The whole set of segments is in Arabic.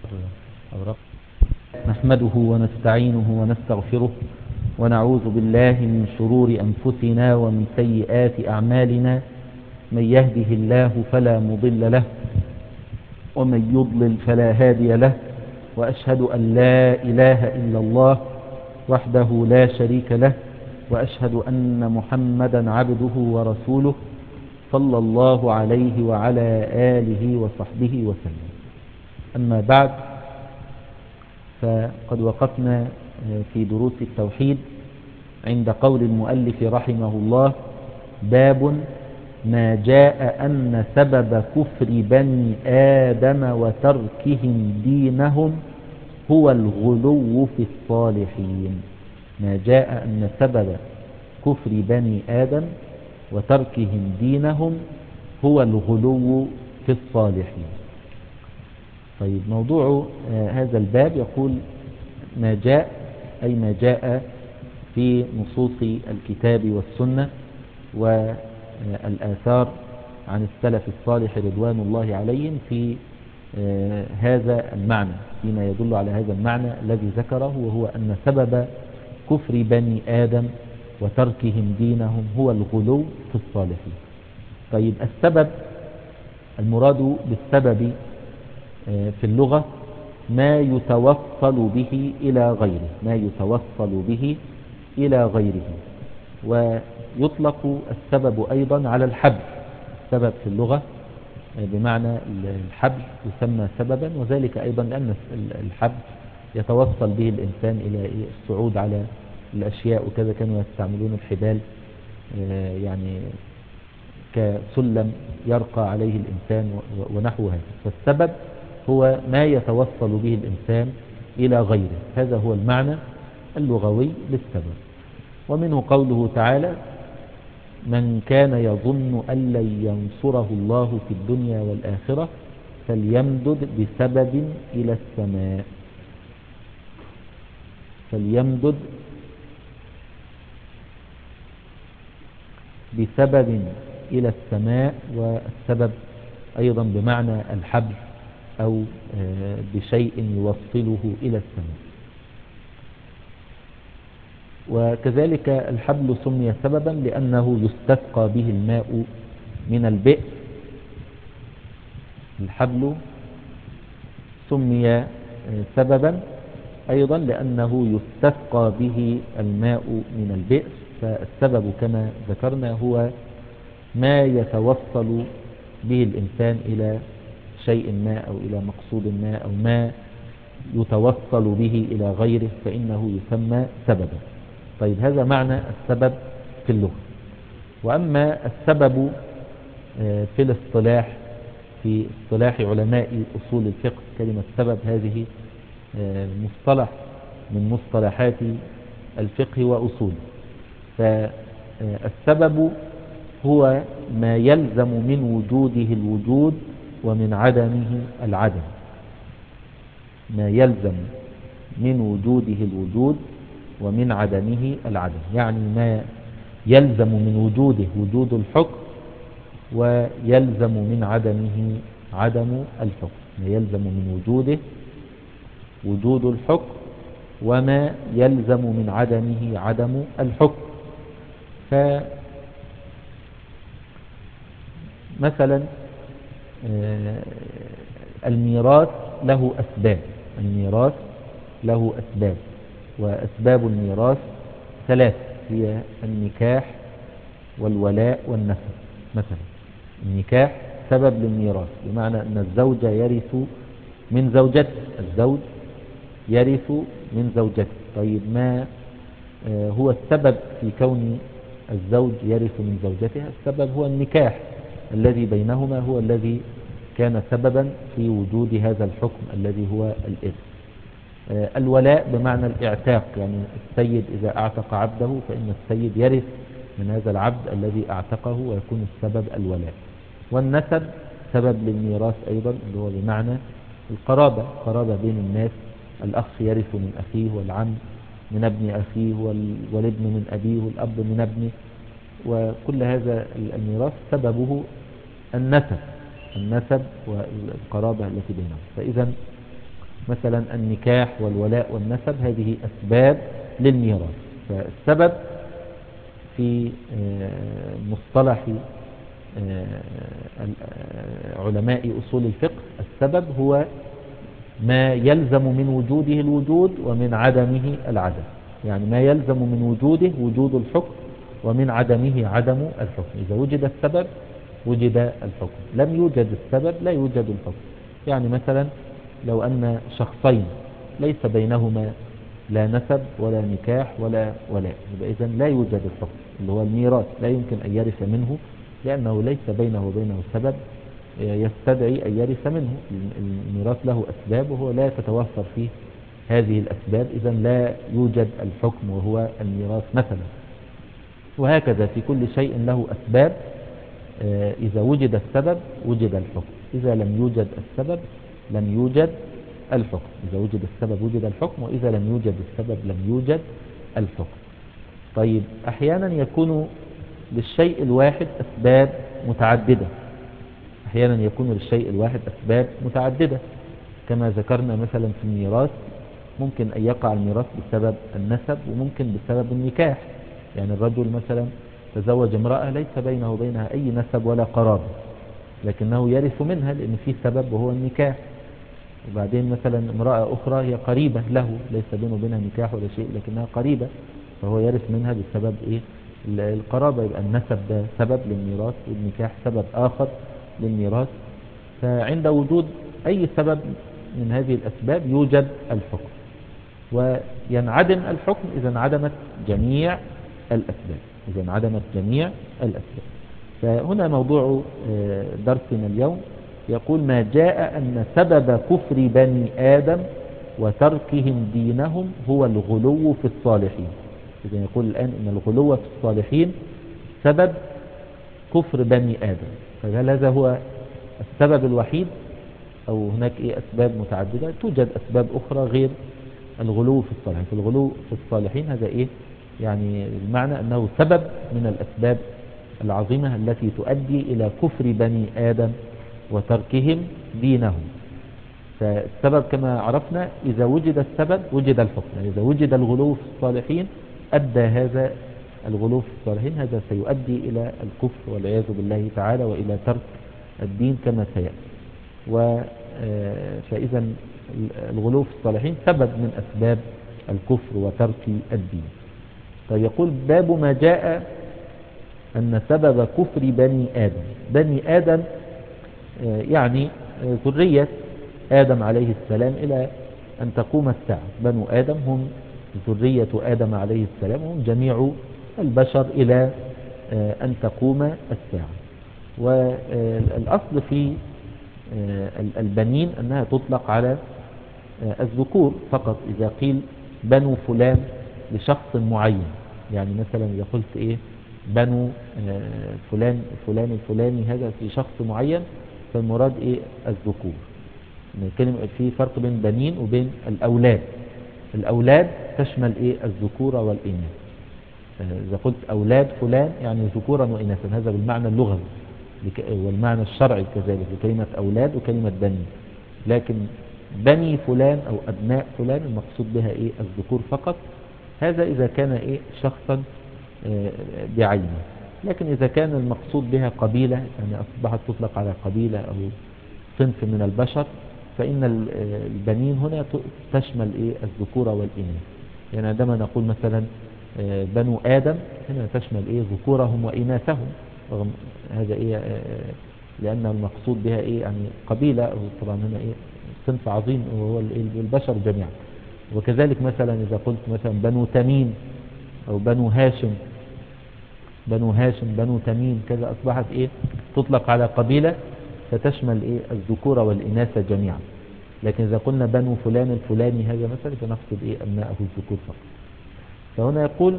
أوراق. نحمده ونستعينه ونستغفره ونعوذ بالله من شرور أنفسنا ومن سيئات أعمالنا. من يهده الله فلا مضل له ومن يضلل فلا هادي له، وأشهد أن لا إله إلا الله وحده لا شريك له، وأشهد أن محمدا عبده ورسوله صلى الله عليه وعلى آله وصحبه وسلم. أما بعد، فقد وقفنا في دروس التوحيد عند قول المؤلف رحمه الله: باب ما جاء أن سبب كفر بني آدم وتركهم دينهم هو الغلو في الصالحين. ما جاء أن سبب كفر بني آدم وتركهم دينهم هو الغلو في الصالحين. طيب، موضوع هذا الباب يقول ما جاء، أي ما جاء في نصوص الكتاب والسنة والآثار عن السلف الصالح رضوان الله عليهم في هذا المعنى، فيما يدل على هذا المعنى الذي ذكره، وهو أن سبب كفر بني آدم وتركهم دينهم هو الغلو في الصالحين. طيب، السبب المراد بالسبب في اللغة ما يتوصل به إلى غيره، ما يتوصل به إلى غيره. ويطلق السبب أيضا على الحبل. السبب في اللغة بمعنى الحبل يسمى سببا، وذلك أيضا لأن الحبل يتوصل به الإنسان إلى الصعود على الأشياء، وكذا كانوا يستعملون الحبال يعني كسلم يرقى عليه الإنسان ونحو هذا. فالسبب هو ما يتوصل به الإنسان إلى غيره، هذا هو المعنى اللغوي للسبب. ومنه قوله تعالى: من كان يظن أن لن ينصره الله في الدنيا والآخرة فليمدد بسبب إلى السماء. فليمدد بسبب إلى السماء، والسبب أيضا بمعنى الحبل أو بشيء يوصله إلى السماء. وكذلك الحبل سمي سببا لأنه يستسقى به الماء من البئر. الحبل سمي سببا أيضا لأنه يستسقى به الماء من البئر. فالسبب كما ذكرنا هو ما يتوصل به الإنسان إلى شيء ما أو إلى مقصود ما، أو ما يتوصل به إلى غيره فإنه يسمى سببا. طيب، هذا معنى السبب في اللغة. وأما السبب في الاصطلاح، في اصطلاح علماء أصول الفقه، كلمة سبب هذه مصطلح من مصطلحات الفقه وأصوله. فالسبب هو ما يلزم من وجوده الوجود ومن عدمه العدم. ما يلزم من وجوده الوجود ومن عدمه العدم، يعني ما يلزم من وجوده وجود الحكم ويلزم من عدمه عدم الحكم. ما يلزم من وجوده وجود الحكم وما يلزم من عدمه عدم الحكم. فمثلا الميراث له أسباب. الميراث له أسباب، وأسباب الميراث ثلاث: هي النكاح والولاء والنسب. مثلا النكاح سبب للميراث، بمعنى أن الزوج يرث من زوجته. الزوج يرث من زوجته. طيب، ما هو السبب في كون الزوج يرث من زوجته؟ السبب هو النكاح الذي بينهما، هو الذي كان سببا في وجود هذا الحكم الذي هو الإرث. الولاء بمعنى الاعتاق، يعني السيد إذا اعتق عبده فإن السيد يرث من هذا العبد الذي اعتقه، ويكون السبب الولاء. والنسب سبب للميراث أيضا، اللي هو بمعنى القرابة، قرابة بين الناس. الأخ يرث من أخيه، والعم من ابن أخيه، والابن من أبيه، والأب من ابنه. وكل هذا الميراث سببه النسب والقرابة التي بينهم. فإذا مثلا النكاح والولاء والنسب هذه أسباب للميراث. فالسبب في مصطلح علماء أصول الفقه، السبب هو ما يلزم من وجوده الوجود ومن عدمه العدم. يعني ما يلزم من وجوده وجود الحكم ومن عدمه عدم الحكم. إذا وجد السبب وجد الحكم، لم يوجد السبب لا يوجد الحكم. يعني مثلا لو أن شخصين ليس بينهما لا نسب ولا نكاح ولا ولاء، يبقى إذن لا يوجد الحكم اللي هو الميراث، لا يمكن أن يرث منه لأنه ليس بينه وبينه سبب يستدعي أن يرث منه. الميراث له أسباب وهو لا تتوفر فيه هذه الأسباب، إذن لا يوجد الحكم وهو الميراث مثلا. وهكذا في كل شيء له أسباب، إذا وجد السبب وجد الحكم، إذا لم يوجد السبب لم يوجد الحكم. إذا وجد السبب وجد الحكم، وإذا لم يوجد السبب لم يوجد الحكم. طيب أحيانا يكون للشيء الواحد أسباب متعددة، أحيانا يكون للشيء الواحد أسباب متعددة كما ذكرنا مثلا في الميراث، ممكن أن يقع الميراث بسبب النسب وممكن بسبب النكاح. يعني الرجل مثلا تزوج امرأة ليس بينه وبينها أي نسب ولا قرابة، لكنه يرث منها لأن في سبب وهو النكاح. وبعدين مثلا امرأة أخرى هي قريبة له، ليس بينه وبينها نكاح ولا شيء لكنها قريبة، فهو يرث منها بسبب إيه؟ القرابة. يبقى النسب ده سبب للميراث والنكاح سبب آخر للميراث. فعند وجود أي سبب من هذه الأسباب يوجد الحكم، وينعدم الحكم إذا انعدمت جميع الأسباب، إذا انعدمت جميع الأسباب. فهنا موضوع درسنا اليوم يقول: ما جاء أن سبب كفر بني آدم وتركهم دينهم هو الغلو في الصالحين. إذا يقول الآن أن الغلو في الصالحين سبب كفر بني آدم، فهل هذا هو السبب الوحيد أو هناك أسباب متعددة؟ توجد أسباب أخرى غير الغلو في الصالحين. في الغلو في الصالحين هذا يعني المعنى أنه سبب من الأسباب العظيمة التي تؤدي إلى كفر بني آدم وتركهم دينهم. فالسبب كما عرفنا إذا وجد السبب وجد الحكم، يعني إذا وجد الغلو في الصالحين أدى هذا الغلو في الصالحين، هذا سيؤدي إلى الكفر والعياذ بالله تعالى وإلى ترك الدين كما سيأتي. فإذا الغلو في الصالحين سبب من أسباب الكفر وترك الدين. طيب يقول: باب ما جاء أن سبب كفر بني آدم. بني آدم يعني ذرية آدم عليه السلام إلى أن تقوم الساعة. بنو آدم هم ذرية آدم عليه السلام، هم جميع البشر إلى أن تقوم الساعة. والأصل في البنين أنها تطلق على الذكور فقط. إذا قيل بنو فلان لشخص معين، يعني مثلا إذا قلت بنو فلان فلان الفلاني هذا في شخص معين، فالمراد الذكور. في فرق بين بنين وبين الأولاد. الأولاد تشمل الذكور والإناث. إذا قلت أولاد فلان يعني ذكورا وإناثا، هذا بالمعنى اللغوي، والمعنى الشرعي كذلك لكلمة أولاد وكلمة بني. لكن بني فلان أو أبناء فلان المقصود بها الذكور فقط. هذا إذا كان شخصا بعينه. لكن إذا كان المقصود بها قبيلة، يعني أصبحت تطلق على قبيلة أو صنف من البشر، فإن البنين هنا تشمل الذكور والإناث. يعني عندما نقول مثلا بنو آدم هنا تشمل ذكورهم وإناثهم، رغم هذا لأن المقصود بها يعني قبيلة، أو طبعا هنا صنف عظيم وهو البشر جميعا. وكذلك مثلا إذا قلت مثلا بنو تميم أو بنو هاشم، بنو هاشم بنو تميم كذا، أصبحت تطلق على قبيلة فتشمل الذكور والإناث جميعا. لكن إذا قلنا بنو فلان الفلاني هذا مثلا فنقصد أبناءه الذكور فقط. فهنا يقول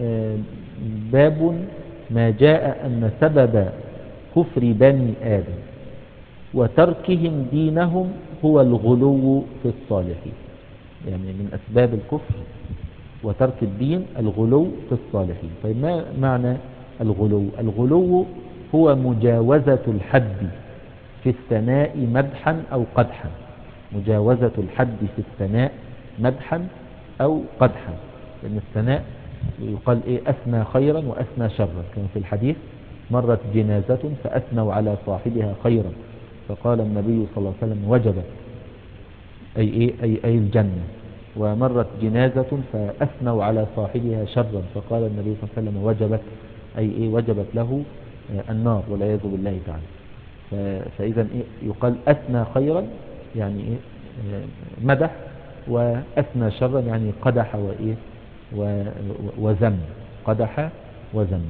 باب ما جاء أن سبب كفر بني آدم وتركهم دينهم هو الغلو في الصالحين. يعني من أسباب الكفر وترك الدين الغلو في الصالحين. طيب ما معنى الغلو؟ الغلو هو مجاوزة الحد في الثناء مدحا أو قدحا. مجاوزة الحد في الثناء مدحا أو قدحا. لأن الثناء يقال إيه؟ أثنى خيرا وأثنى شرا، كما في الحديث: مرت جنازة فأثنوا على صاحبها خيرا فقال النبي صلى الله عليه وسلم: وجبت، أي إيه؟ أي الجنة. ومرت جنازة فأثنوا على صاحبها شرا فقال النبي صلى الله عليه وسلم: وجبت، أي إيه؟ وجبت له النار والعياذ بالله تعالى. فإذا إيه؟ يقال أثنى خيرا يعني إيه؟ مدح، وأثنى شرا يعني قدح وإيه؟ وذم، قدح وذم.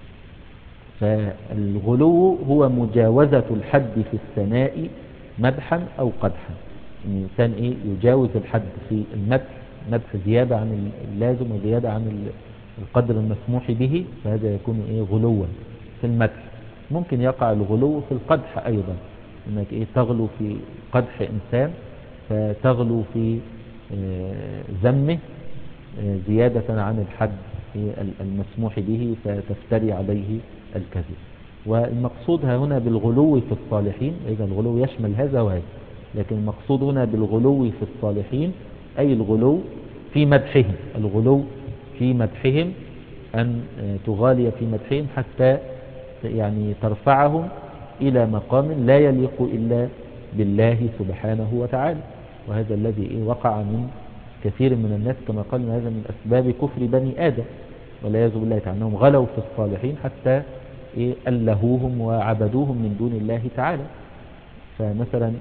فالغلو هو مجاوزة الحد في الثناء مدحا أو قدحا. الإنسان إيه؟ يجاوز الحد في المدح، مدح زيادة عن اللازم وزيادة عن القدر المسموح به، فهذا يكون إيه؟ غلوا في المدح. ممكن يقع الغلو في القدح أيضا، إنك إيه؟ تغلو في قدح إنسان، فتغلو في ذمه زيادة عن الحد المسموح به، فتفتري عليه الكذب. والمقصود هنا بالغلو في الصالحين، إذا الغلو يشمل هذا وهذا، لكن المقصود هنا بالغلو في الصالحين أي الغلو في مدحهم، الغلو في مدحهم، أن تغالي في مدحهم حتى يعني ترفعهم إلى مقام لا يليق إلا بالله سبحانه وتعالى. وهذا الذي وقع من كثير من الناس، كما قال هذا من أسباب كفر بني آدم والعياذ بالله تعالى، أنهم غلوا في الصالحين حتى ألهوهم وعبدوهم من دون الله تعالى. فمثلا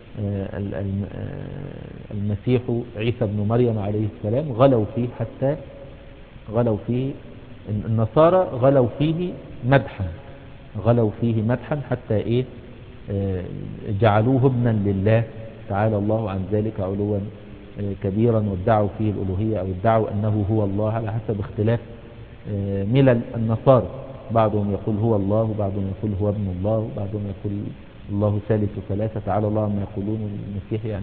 المسيح عيسى بن مريم عليه السلام غلوا فيه النصارى غلوا فيه مدحا، غلوا فيه مدحا حتى جعلوه ابنا لله تعالى الله عن ذلك علوا كبيرا، وادعوا فيه الألوهية أو ادعوا أنه هو الله على حسب اختلاف ملل النصارى. بعضهم يقول هو الله، وبعضهم يقول هو ابن الله، وبعضهم يقول الله ثالث ثلاثة، تعالى الله ما يقولون المسيح يعني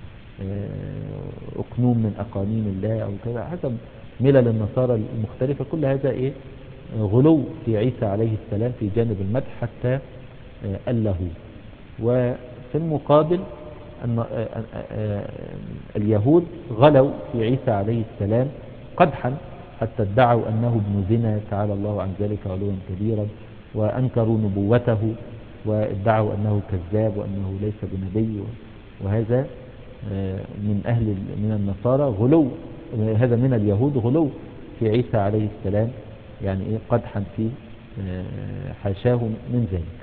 أقنوم من أقانيم الله أو كذا، حسب ملل النصارى المختلفة. كل هذا غلو في عيسى عليه السلام في جانب المدح حتى أله. وفي المقابل أن اليهود غلوا في عيسى عليه السلام قدحا حتى ادعوا أنه ابن زنا تعالى الله عن ذلك علوا كبيرا، وأنكروا نبوته وادعوا أنه كذاب وأنه ليس بنبي. وهذا من النصارى غلو، هذا من اليهود غلو في عيسى عليه السلام، يعني قدحا فيه حاشاه من ذلك.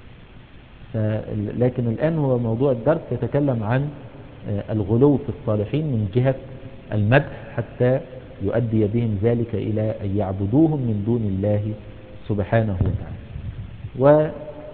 لكن الآن هو موضوع الدرس يتكلم عن الغلو في الصالحين من جهة المدح حتى يؤدي بهم ذلك إلى أن يعبدوهم من دون الله سبحانه وتعالى.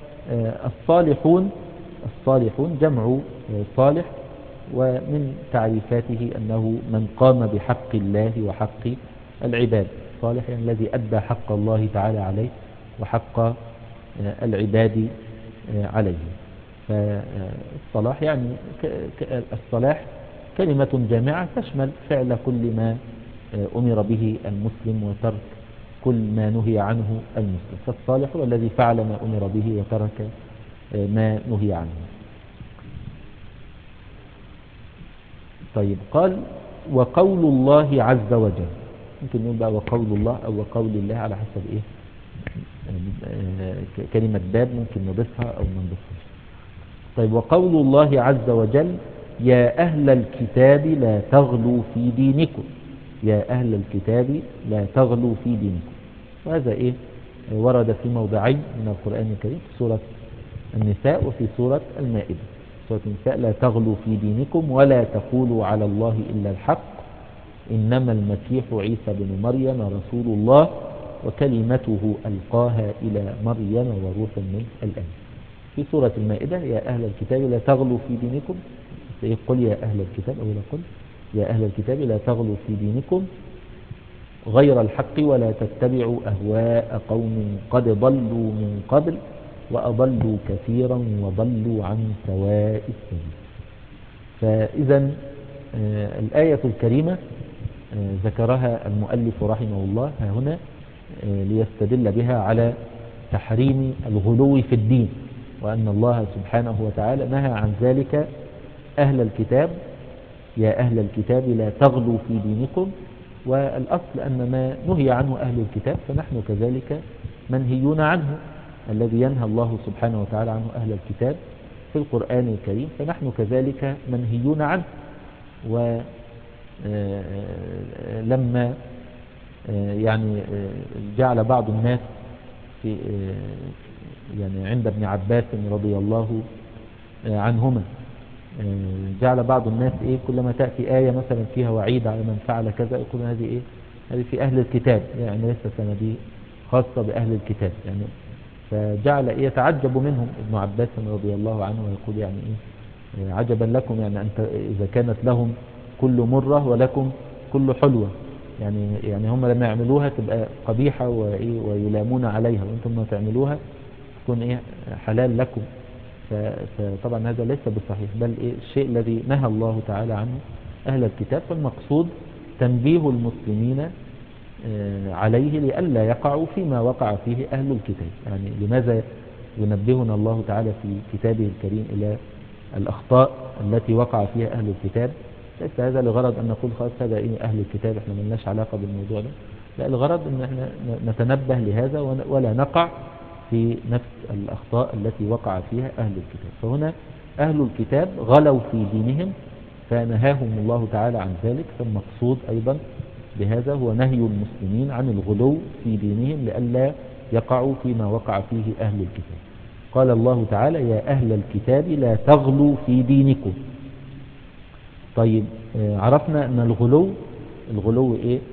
والصالحون جمع صالح، ومن تعريفاته أنه من قام بحق الله وحق العباد. صالح يعني الذي أدى حق الله تعالى عليه وحق العباد عليه. فالصلاح يعني الصلاح كلمة جامعة تشمل فعل كل ما أمر به المسلم وترك كل ما نهي عنه المسلم. فالصالح هو الذي فعل ما أمر به وترك ما نهي عنه. طيب، قال وقول الله عز وجل، ممكن نقول بقى وقول الله أو وقول الله على حسب كلمة باب ممكن نضيفها أو ما نضيفهاش. طيب، وقول الله عز وجل يا أهل الكتاب لا تغلوا في دينكم، يا أهل الكتاب لا تغلوا في دينكم. وهذا ورد في موضعين من القرآن الكريم، في سورة النساء وفي سورة المائدة. سورة النساء لا تغلوا في دينكم ولا تقولوا على الله إلا الحق إنما المسيح عيسى بن مريم رسول الله وكلمته ألقاها إلى مريم وروح منه الآن. في سورة المائدة يا أهل الكتاب لا تغلوا في دينكم، قل يا أهل الكتاب، أولا قل يا أهل الكتاب لا تغلوا في دينكم غير الحق ولا تتبعوا أهواء قوم قد ضلوا من قبل وأضلوا كثيرا وضلوا عن سواء السبيل. فإذا الآية الكريمة ذكرها المؤلف رحمه الله ها هنا ليستدل بها على تحريم الغلو في الدين، وأن الله سبحانه وتعالى نهى عن ذلك أهل الكتاب يا أهل الكتاب لا تغلوا في دينكم. والأصل أن ما نهي عنه أهل الكتاب فنحن كذلك منهيون عنه، الذي ينهى الله سبحانه وتعالى عنه أهل الكتاب في القرآن الكريم فنحن كذلك منهيون عنه. ولما يعني جعل بعض الناس في يعني عند ابن عباس رضي الله عنهما، جعل بعض الناس كلما تأتي آية مثلا فيها وعيد على من فعل كذا يقول هذه هذه في أهل الكتاب، يعني ليس سنة دي خاصة بأهل الكتاب يعني. فجعل يتعجب منهم ابن عباس رضي الله عنه ويقول يعني عجبا لكم، يعني أنت إذا كانت لهم كل مرة ولكم كل حلوة، يعني هم لما يعملوها تبقى قبيحة ويلامون عليها، وانتم ما تعملوها تكون حلال لكم. فطبعا هذا ليس بالصحيح، بل الشيء الذي نهى الله تعالى عنه أهل الكتاب، فالمقصود تنبيه المسلمين عليه لئلا يقعوا فيما وقع فيه أهل الكتاب. يعني لماذا ينبهنا الله تعالى في كتابه الكريم إلى الأخطاء التي وقع فيها أهل الكتاب؟ ليس هذا لغرض أن نقول خلاص هذا أهل الكتاب احنا ملناش علاقة بالموضوع ده، لا، الغرض أن احنا نتنبه لهذا ولا نقع في نفس الأخطاء التي وقع فيها أهل الكتاب. فهنا أهل الكتاب غلوا في دينهم فنهاهم الله تعالى عن ذلك، فالمقصود أيضا بهذا هو نهي المسلمين عن الغلو في دينهم لئلا يقعوا فيما وقع فيه أهل الكتاب. قال الله تعالى يا أهل الكتاب لا تغلوا في دينكم. طيب عرفنا أن الغلو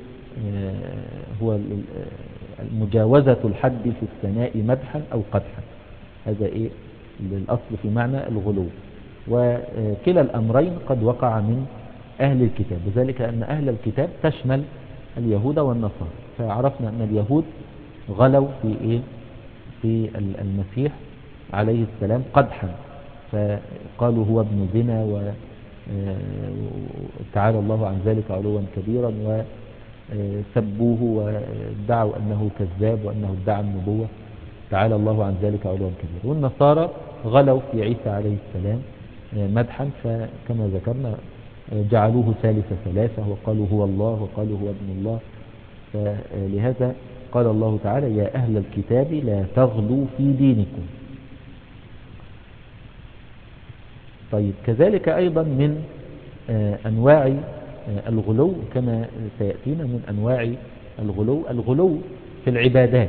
هو مجاوزة الحد في الثناء مدحا أو قدحا، هذا الأصل في معنى الغلو. وكلا الأمرين قد وقع من أهل الكتاب، وذلك أن أهل الكتاب تشمل اليهود والنصارى. فعرفنا أن اليهود غلوا في المسيح عليه السلام قدحا، فقالوا هو ابن زنا وتعالى الله عن ذلك علوا كبيرا، وسبوه وادعوا أنه كذاب وأنه ادعى النبوة، تعالى الله عن ذلك علوا كبيرا. والنصارى غلوا في عيسى عليه السلام مدحا، فكما ذكرنا جعلوه ثالث ثلاثة وقالوا هو الله وقالوا هو ابن الله. فلهذا قال الله تعالى يا أهل الكتاب لا تغلوا في دينكم. طيب كذلك أيضا من أنواع الغلو كما سيأتينا من أنواع الغلو في العبادات،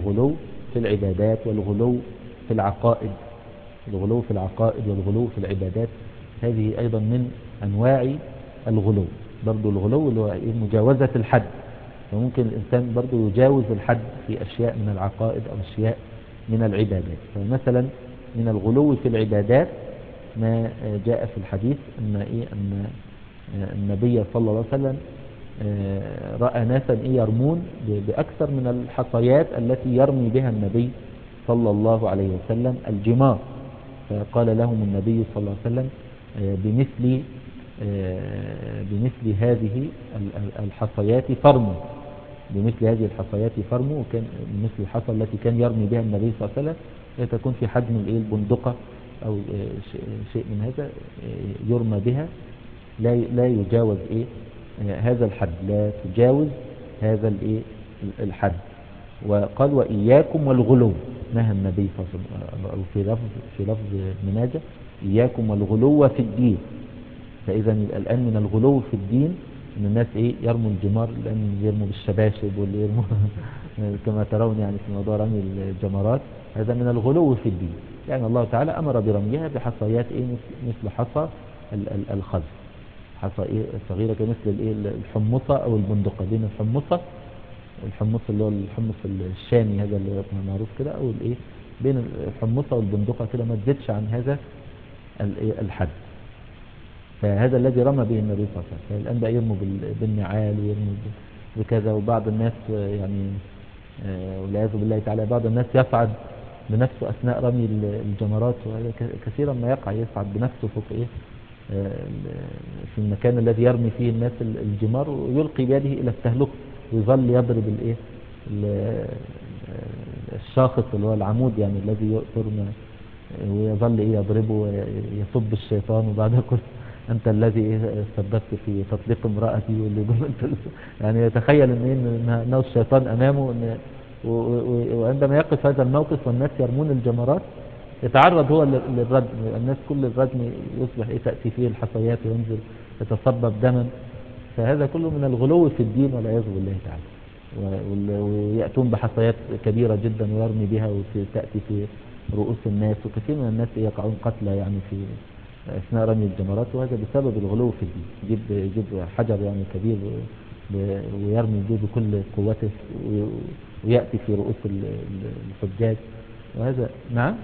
والغلو في العقائد، والغلو في العبادات، هذه أيضا من أنواع الغلو. برضو الغلو اللي هو مجاوزة الحد، فممكن الإنسان برضو يجاوز الحد في أشياء من العقائد أو أشياء من العبادات. فمثلا من الغلو في العبادات ما جاء في الحديث أن النبي صلى الله عليه وسلم رأى ناسا يرمون بأكثر من الحصيات التي يرمي بها النبي صلى الله عليه وسلم الجمار، فقال لهم النبي صلى الله عليه وسلم بمثل هذه الحصيات فرموا، وكان مثل الحصى التي كان يرمي بها النبي صلى الله عليه وسلم تكون في حجم البندقة أو شيء من هذا يرمى بها، لا يجاوز هذا الحد، لا تجاوز هذا الحد. وقال وإياكم والغلو، نهى النبي صلى الله عليه وسلم، أو في لفظ ابن ماجه إياكم والغلو في الدين. فإذا الآن من الغلو في الدين ان الناس يرموا الجمار، لان يرموا بالشباشب واللي يرموا كما ترون يعني في موضوع رمي الجمرات، هذا من الغلو في الدين. يعني الله تعالى امر برميها بحصيات مثل حصى الخز، حصى صغيره كمثل الحمصه او البندقه، بين الحمص اللي هو الحمص الشامي هذا اللي معروف كده، او بين الحمصه والبندقه كده، ما تزيدش عن هذا الحد. فهذا الذي رمى به النبي صلى الله عليه وسلم. الآن بقى يرموا بالنعال ويرموا بكذا، وبعض الناس يعني والعياذ بالله تعالى بعض الناس يصعد بنفسه أثناء رمي الجمرات، وهذا كثيرا ما يقع، يصعد بنفسه فوق في المكان الذي يرمي فيه الناس الجمار، ويلقي بيده إلى التهلكة، ويظل يضرب الشاخص اللي هو العمود يعني الذي ترمى، ويظل يضربه ويصب الشيطان، وبعد كل أنت الذي سببت في تطليق امرأتي واللي يعني يتخيل إنه الشيطان أمامه وعندما يقف هذا الموقف والناس يرمون الجمرات يتعرض هو للردم. الناس كل الردم يصبح تأتي فيه الحصيات وينزل يتصبب دما. فهذا كله من الغلو في الدين والعياذ بالله تعالى. ويأتون بحصيات كبيرة جدا ويرمي بها وتأتي في رؤوس الناس، وكثير من الناس يقعون قتلى يعني في أثناء رمي الجمرات، وهذا بسبب الغلو في الدين. يجيب حجر يعني كبير ويرمي به بكل قوته ويأتي في رؤوس الحجاج. وهذا نعم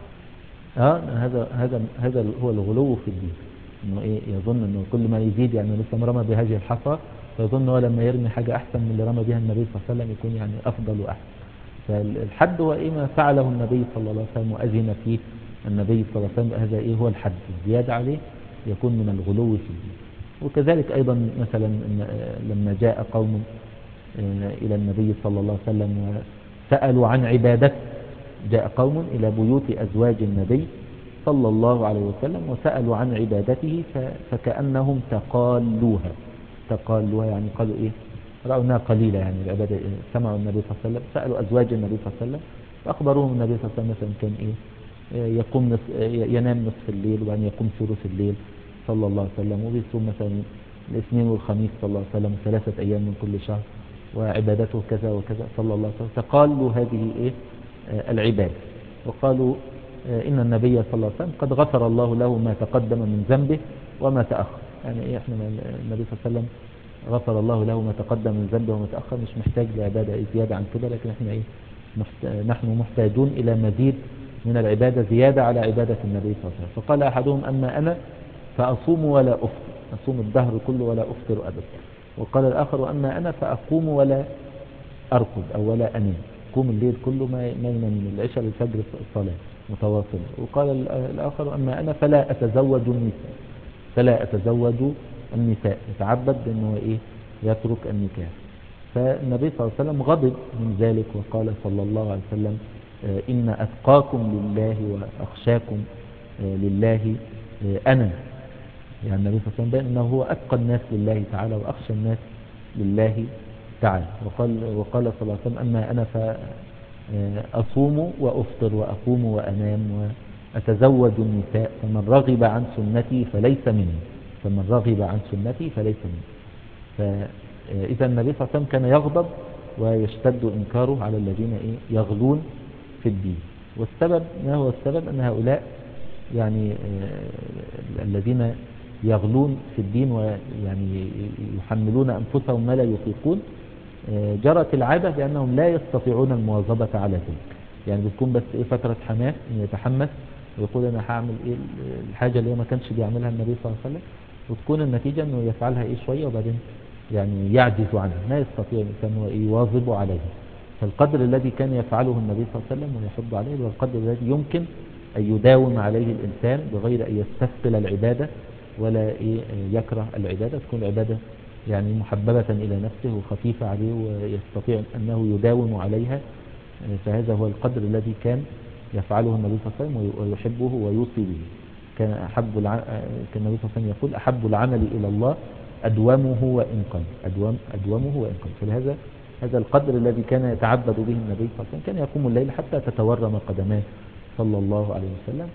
هذا هو الغلو في الدين. انه يظن انه كل ما يزيد يعني لسه رمى بهذه الحصى، فيظن هو لما يرمي حاجة احسن من اللي رمى بها النبي صلى الله عليه وسلم يكون يعني افضل واحسن. فالحد هو ما فعله النبي صلى الله عليه وسلم وأذن فيه النبي صلى الله عليه وسلم، هذا هو الحد. الزيادة عليه يكون من الغلو في الدين. وكذلك أيضا مثلا لما جاء قوم إلى النبي صلى الله عليه وسلم وسألوا عن عبادته. جاء قوم إلى بيوت أزواج النبي صلى الله عليه وسلم وسألوا عن عبادته فكأنهم تقالوها يعني قالوا رأوا أنها قليلة يعني العبادة. سمعوا النبي صلى الله عليه وسلم سألوا أزواج النبي صلى الله عليه وسلم فأخبروهم النبي صلى الله عليه وسلم مثلا كان يقوم ينام نصف الليل وأن يقوم ثلث الليل صلى الله عليه وسلم، وبيصوم مثلا الاثنين والخميس صلى الله عليه وسلم 3 أيام من كل شهر، وعبادته كذا وكذا صلى الله عليه وسلم. فقالوا هذه العبادة، وقالوا إن النبي صلى الله عليه وسلم قد غفر الله له ما تقدم من ذنبه وما تأخر. يعني احنا النبي صلى الله عليه وسلم غفر الله له ما تقدم من ذنبه وما تأخر، مش محتاج لعبادة زيادة عن كده، لكن احنا نحن محتاجون إلى مزيد من العبادة زيادة على عبادة النبي صلى الله عليه وسلم. فقال أحدهم أما أنا فأصوم ولا أفطر، أصوم الدهر كله ولا أفطر أبدا. وقال الآخر أما أنا فأقوم ولا أرقد أو ولا أنام، قوم الليل كله ما ينام من العشاء للفجر الصلاة متواصلة. وقال الآخر أما أنا فلا أتزوج النساء، يتعبد بأنه يترك النكاح. فالنبي صلى الله عليه وسلم غضب من ذلك وقال صلى الله عليه وسلم إن أتقاكم لله وأخشاكم لله أنا. يعني النبي صلى الله عليه وسلم بأن أنه هو أتقى الناس لله تعالى وأخشى الناس لله تعالى. وقال صلى الله عليه وسلم أما أنا فأصوم وأفطر وأقوم وأنام وأتزوج النساء فمن رغب عن سنتي فليس مني. فإذا النبي صلى الله عليه وسلم كان يغضب ويشتد إنكاره على الذين يغلون في الدين. والسبب ما هو السبب؟ أن هؤلاء يعني الذين يغلون في الدين ويعني يحملون أنفسهم ما لا يطيقون، جرت العادة بأنهم لا يستطيعون المواظبة على ذلك. يعني بتكون بس فترة حماس إنه يتحمس ويقول أنا هعمل الحاجة اللي ما كانش بيعملها النبي صلى الله عليه وسلم، وتكون النتيجة أنه يفعلها شوية وبعدين يعني يعجز عنها، ما يستطيع الإنسان يواظب عليها. فالقدر الذي كان يفعله النبي صلى الله عليه وسلم ويحض عليه هو القدر الذي يمكن أن يداوم عليه الإنسان بغير أن يستثقل العبادة ولا يكره العبادة، تكون العبادة يعني محببة إلى نفسه وخفيفة عليه ويستطيع أنه يداوم عليها. فهذا هو القدر الذي كان يفعله النبي صلى الله عليه وسلم ويحبه ويوصي به. كان النبي صلى الله عليه وسلم يقول أحب العمل إلى الله أدومه وإن قل. أدومه وإن قل. فلهذا هذا القدر الذي كان يتعبد به النبي صلى الله عليه وسلم، كان يقوم الليل حتى تتورم قدماه صلى الله عليه وسلم.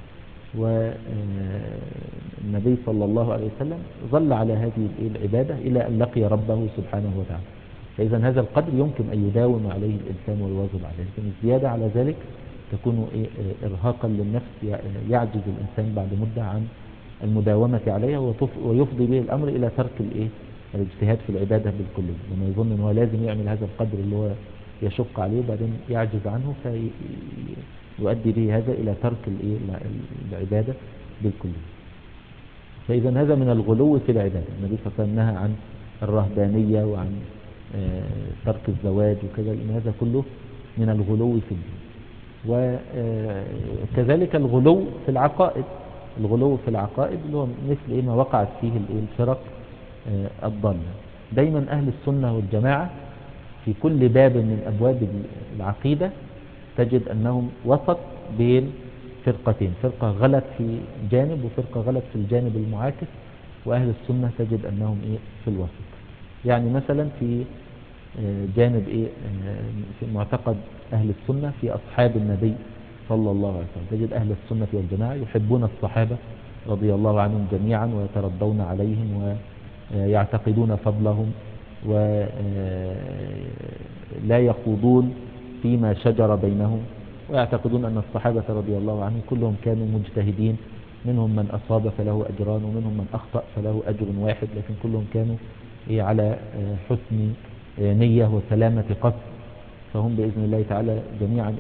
والنبي صلى الله عليه وسلم ظل على هذه العبادة إلى أن لقي ربه سبحانه وتعالى. فإذا هذا القدر يمكن أن يداوم عليه الإنسان ويواظب عليه، لكن الزيادة على ذلك تكون إرهاقا للنفس، يعجز الإنسان بعد مدة عن المداومة عليها ويفضي به الأمر إلى ترك الاجتهاد في العبادة بالكلية، لما يظن أنه لازم يعمل هذا القدر اللي هو يشق عليه وبعدين يعجز عنه فيؤدي به هذا إلى ترك العبادة بالكلية. فإذا هذا من الغلو في العبادة. النبي صلى الله عليه وسلم نهى عن الرهبانية وعن ترك الزواج وكذا، لأن هذا كله من الغلو في الدين. وكذلك الغلو في العقائد. الغلو في العقائد اللي هو مثل ما وقعت فيه الفرق الضالة. دايما أهل السنة والجماعة في كل باب من أبواب العقيدة تجد أنهم وسط بين فرقتين، فرقة غلط في جانب وفرقة غلط في الجانب المعاكس، وأهل السنة تجد أنهم إيه في الوسط. يعني مثلا في جانب إيه في معتقد أهل السنة في أصحاب النبي صلى الله عليه وسلم، تجد أهل السنة والجماعة يحبون الصحابة رضي الله عنهم جميعا، ويترضون عليهم ويعتقدون فضلهم، ولا يخوضون فيما شجر بينهم، ويعتقدون أن الصحابة رضي الله عنهم كلهم كانوا مجتهدين، منهم من أصاب فله أجران ومنهم من أخطأ فله أجر واحد، لكن كلهم كانوا على حسن نية وسلامة قصد، فهم بإذن الله تعالى جميعا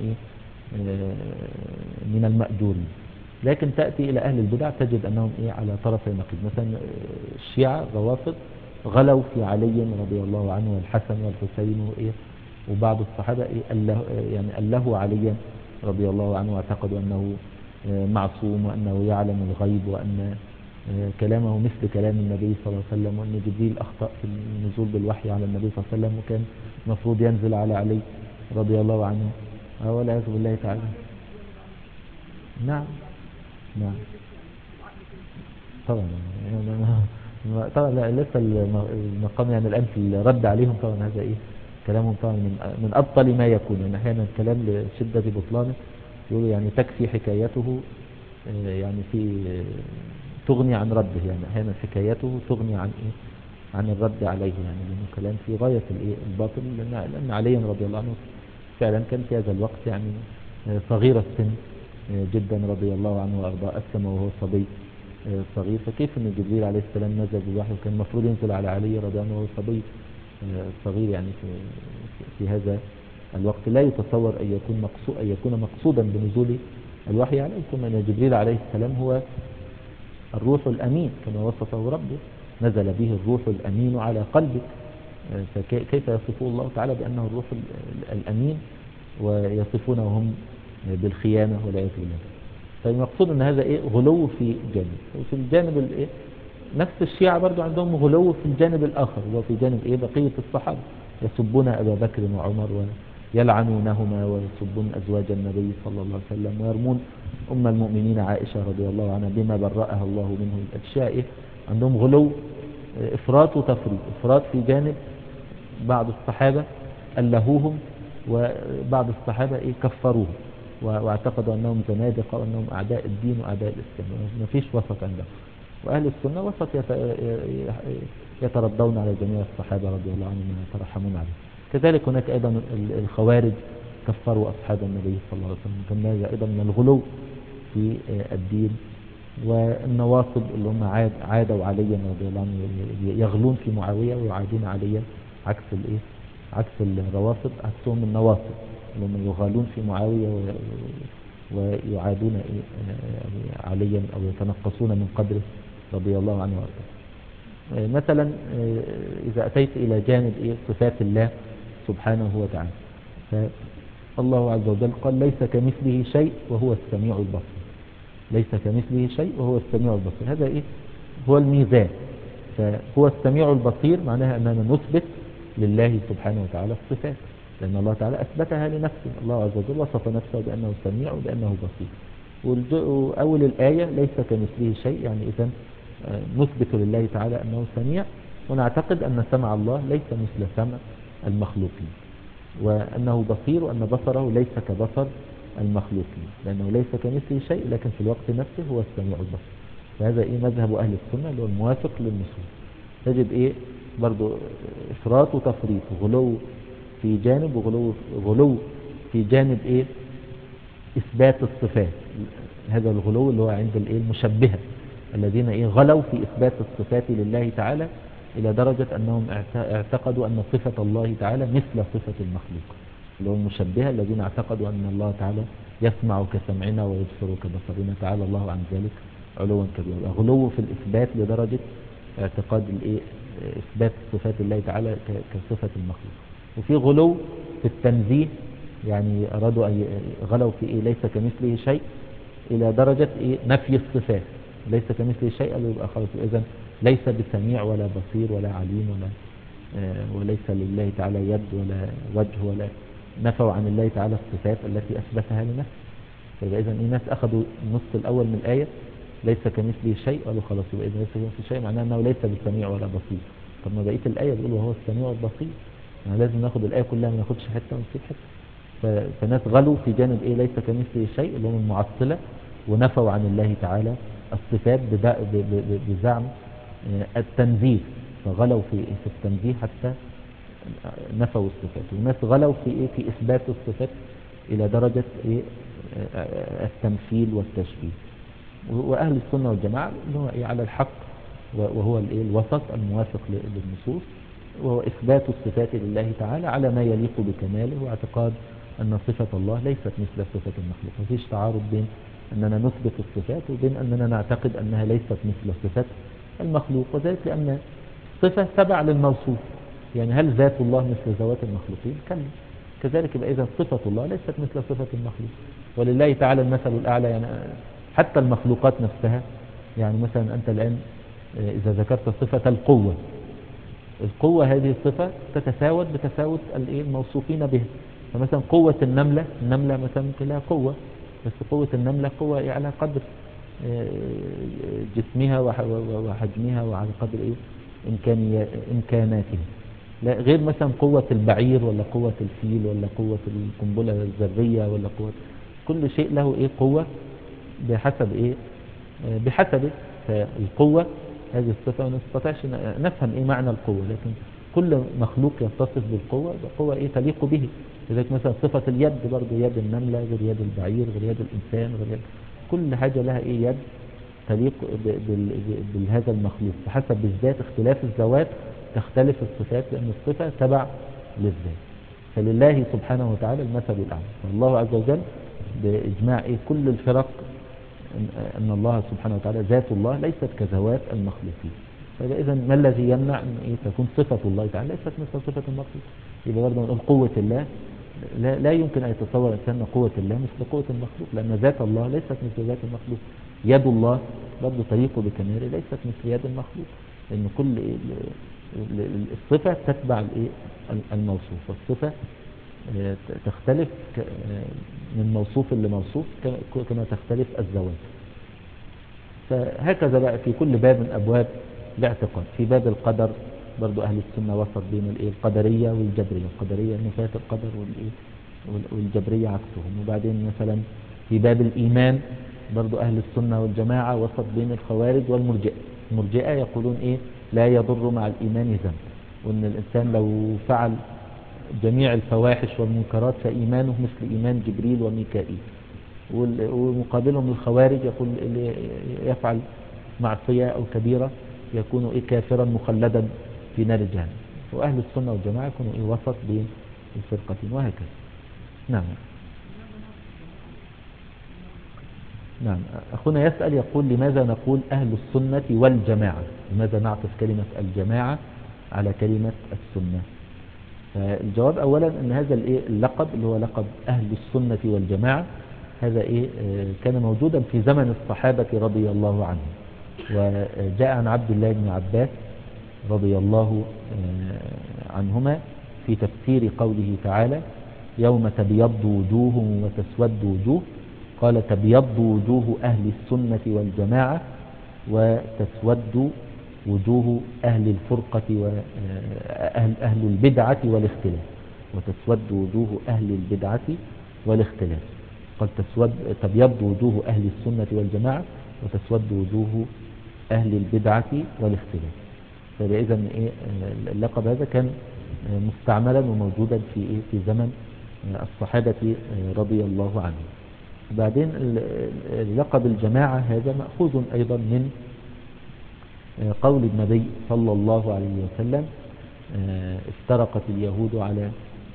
من المأجورين. لكن تأتي إلى أهل البدع تجد أنهم على طرفي نقيض. مثلا الشيعة الروافض غلوا في علي رضي الله عنه والحسن والحسين وبعض الصحابة يعني أله عليا رضي الله عنه، واعتقدوا أنه معصوم وأنه يعلم الغيب، وأن كلامه مثل كلام النبي صلى الله عليه وسلم، وأن جبريل أخطأ في النزول بالوحي على النبي صلى الله عليه وسلم، وكان المفروض ينزل على علي رضي الله عنه، والعياذ بالله تعالى. نعم نعم طبعا. طبعا لسه المقام يعني الآن في الرد عليهم، طبعا هذا كلامهم طبعا من أبطل ما يكون، يعني أحيانا كلام لشدة بطلانه يقولوا يعني تكفي حكايته، يعني في تغني عن رده، يعني أحيانا حكايته تغني عن عن الرد عليه، يعني لأنه كلام في غاية الباطل، لأن علي رضي الله عنه فعلا كان في هذا الوقت يعني صغير السن جدا رضي الله عنه وأرضاه، أسلم وهو صبي صغير، فكيف أن جبريل عليه السلام نزل بالوحي وكان المفروض ينزل على علي رضي الله عنه وهو صبي صغير، يعني في هذا الوقت لا يتصور أن يكون مقصودا بنزول الوحي عليه. ثم أن جبريل عليه السلام هو الروح الأمين كما وصفه ربه، نزل به الروح الأمين على قلبك، فكيف يصفه الله تعالى بأنه الروح الأمين ويصفونه هم بالخيانة والعياذ بالله. فالمقصود أن هذا غلو في جانب، وفي الجانب نفس الشيعة برضو عندهم غلو في الجانب الآخر، وفي جانب بقية الصحابة يسبون أبا بكر وعمر ويلعنونهما، ويسبون أزواج النبي صلى الله عليه وسلم، ويرمون أم المؤمنين عائشة رضي الله عنها بما برأها الله منه. الأشياء عندهم غلو، إفراط وتفريط. إفراط في جانب بعض الصحابة ألهوهم، وبعض الصحابة كفروهم واعتقدوا أنهم زنادقة وأنهم أعداء الدين وأعداء الإسلام، ما فيش وسط عندهم. وأهل السنة وسط يترضون على جميع الصحابة رضي الله عنهم ويترحمون عليهم. كذلك هناك أيضا الخوارج كفروا أصحاب النبي صلى الله عليه وسلم، كان هذا أيضا من الغلو في الدين. والنواصب اللي هم عادوا عليا رضي الله عنه، يغلون في معاوية ويعادون عليا، عكس عكس الروافض، عكسهم النواصب اللي هم يغالون في معاوية ويعادون عليا أو يتنقصون من قدره رضي الله عنه وارضاه. مثلا إذا أتيت إلى جانب صفات الله سبحانه وتعالى، فالله عز وجل قال ليس كمثله شيء وهو السميع البصير. ليس كمثله شيء وهو السميع البصير، هذا هو الميزان. فهو السميع البصير معناها أننا نثبت لله سبحانه وتعالى الصفات، لأن الله تعالى أثبتها لنفسه. الله عز وجل وصف نفسه بأنه سميع وبأنه بصير. وأول الآية ليس كمثله شيء، يعني إذن نثبت لله تعالى أنه سميع، ونعتقد أن سمع الله ليس مثل سمع المخلوقين، وأنه بصير وأن بصره ليس كبصر المخلوقين، لأنه ليس كمثله شيء، لكن في الوقت نفسه هو السميع البصير. فهذا مذهب أهل السنة اللي هو الموافق للنصوص. تجد برضو إفراط وتفريط، غلو في جانب وغلو في جانب إثبات الصفات. هذا الغلو اللي هو عند المشبهة الذين غلوا في إثبات الصفات لله تعالى إلى درجة أنهم اعتقدوا أن صفة الله تعالى مثل صفة المخلوق، اللي هو المشبهة الذين اعتقدوا أن الله تعالى يسمع كسمعنا ويبصر كبصرنا، تعالى الله عن ذلك علوا كبيرا. غلو في الإثبات لدرجة اعتقاد إثبات صفات الله تعالى كصفة المخلوق. وفي غلو في التنزيه، يعني أرادوا أن غلوا في ليس كمثله شيء إلى درجة نفي الصفات. ليس كمثله شيء يبقى خلاص، إذن ليس بسميع ولا بصير ولا عليم وليس لله تعالى يد ولا وجه، ولا نفوا عن الله تعالى الصفات التي أثبتها لنفسه. فإذا الناس أخذوا النص الأول من الآية ليس كمثله شيء، قالوا خلاص يبقى إذا ليس كمثله شيء معناه أنه ليس بالسميع ولا بصير. طب ما بقية الآية بيقول وهو السميع البصير، يعني لازم ناخد الآية كلها، ما ناخدش حتة ونسيب حتة. فناس غلوا في جانب إيه ليس كمثله شيء اللي هم المعطلة، ونفوا عن الله تعالى الصفات بزعم التنزيه، فغلوا في التنزيه حتى نفوا الصفات. وناس غلوا في إيه في إثبات الصفات إلى درجة إيه التمثيل والتشبيه. وأهل السنة والجماعة اللي هو إيه على الحق، وهو الإيه الوسط الموافق للنصوص، وهو إثبات الصفات لله تعالى على ما يليق بكماله، واعتقاد أن صفة الله ليست مثل صفة المخلوق. مفيش تعارض بين أننا نثبت الصفات وبين أننا نعتقد أنها ليست مثل صفة المخلوق، وذلك لأن صفة تبع للموصوف. يعني هل ذات الله مثل ذوات المخلوقين؟ كلا. كذلك يبقى إذا صفة الله ليست مثل صفة المخلوق، ولله تعالى المثل الأعلى. يعني حتى المخلوقات نفسها، يعني مثلا أنت الآن إذا ذكرت صفة القوة، القوة هذه الصفة تتفاوت بتفاوت الموصوفين به. فمثلا قوة النملة مثلا ممكن لها قوة، بس قوة النملة قوة على قدر جسمها وحجمها، وعلى قدر إمكاناتها. لا غير مثلا قوة البعير، ولا قوة الفيل، ولا قوة القنبلة الذرية، ولا قوة كل شيء له قوة بحسب بحسب. فالقوة هذه الصفة ما نستطيعش نفهم معنى القوة، لكن كل مخلوق يتصف بالقوة بقوة تليق به. لذلك مثلا صفة اليد برضو، يد النملة غير يد البعير، غير يد الإنسان، غير يد كل حاجة لها يد تليق بهذا المخلوق. بحسب بالذات اختلاف الذوات تختلف الصفات، لأن الصفة تبع للذات. فلله سبحانه وتعالى المثل الأعلى. فالله عز وجل بإجماع كل الفرق أن الله سبحانه وتعالى ذات الله ليست كذوات المخلوقين. فإذا ما الذي يمنع أن تكون صفة الله تعالى ليست مثل صفة المخلوق؟ يبقى برضه نقول قوة الله لا يمكن أن يتصور أن قوة الله مثل قوة المخلوق، لأن ذات الله ليست مثل ذات المخلوق. يد الله برضه تليق بكماله ليست مثل يد المخلوق، لأن كل الصفة تتبع الموصوف، والصفة تختلف من موصوف لموصوف كما تختلف الذوات. فهكذا بقى في كل باب من أبواب الاعتقاد. في باب القدر برضو أهل السنة وسط بين القدرية والجبرية. القدرية نفاة القدر، والجبرية عكسهم. وبعدين مثلا في باب الإيمان برضو أهل السنة والجماعة وسط بين الخوارج والمرجئة. المرجئة يقولون لا يضر مع الإيمان ذنب، وأن الإنسان لو فعل جميع الفواحش والمنكرات فإيمانه مثل إيمان جبريل وميكائيل. ومقابلهم الخوارج يقول اللي يفعل معصية أو كبيرة يكون كافرا مخلدا في نار جهنم. وأهل السنة والجماعة يكونوا وسط بين الفرقتين، وهكذا. نعم. نعم. أخونا يسأل يقول لماذا نقول أهل السنة والجماعة؟ لماذا نعطف كلمة الجماعة على كلمة السنة؟ فالجواب أولا أن هذا اللقب اللي هو لقب أهل السنة والجماعة، هذا كان موجودا في زمن الصحابة رضي الله عنهم. وجاء عن عبد الله بن عباس رضي الله عنهما في تفسير قوله تعالى يوم تبيض وجوه وتسود وجوه، قال تبيض وجوه أهل السنة والجماعة وتسود وجوه أهل الفرقة وأهل البدعة والاختلاف. وتسود وجوه أهل البدعة والاختلاف. قد تبيض وجوه أهل السنة والجماعة وتسود وجوه أهل البدعة والاختلاف. فإذا اللقب هذا كان مستعملا وموجودا في زمن الصحابة رضي الله عنهم. بعدين لقب الجماعة هذا مأخوذ أيضا من قول النبي صلى الله عليه وسلم افترقت اليهود على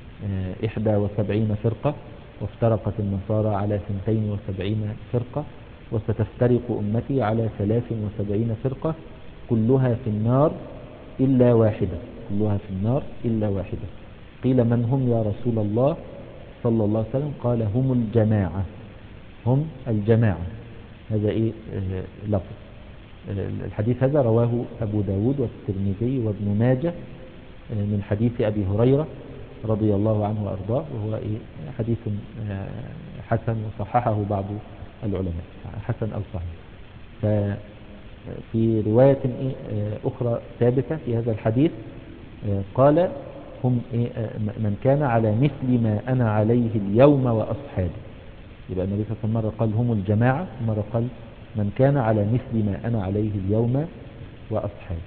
71 فرقة، وافترقت النصارى على 72 فرقة، وستفترق أمتي على 73 فرقة كلها في النار إلا واحدة. كلها في النار إلا واحدة. قيل من هم يا رسول الله صلى الله عليه وسلم؟ قال هم الجماعة. هم الجماعة. هذا لفظ. الحديث هذا رواه أبو داود والترمذي وابن ماجه من حديث أبي هريرة رضي الله عنه وأرضاه، وهو حديث حسن وصححه بعض العلماء، حسن أو صحيح. ففي رواية أخرى ثابتة في هذا الحديث قال هم من كان على مثل ما أنا عليه اليوم وأصحابي. يبقى النبي صلى الله عليه وسلم مرة قال هم الجماعة، مرة قال من كان على مثل ما أنا عليه اليوم وأصحابي.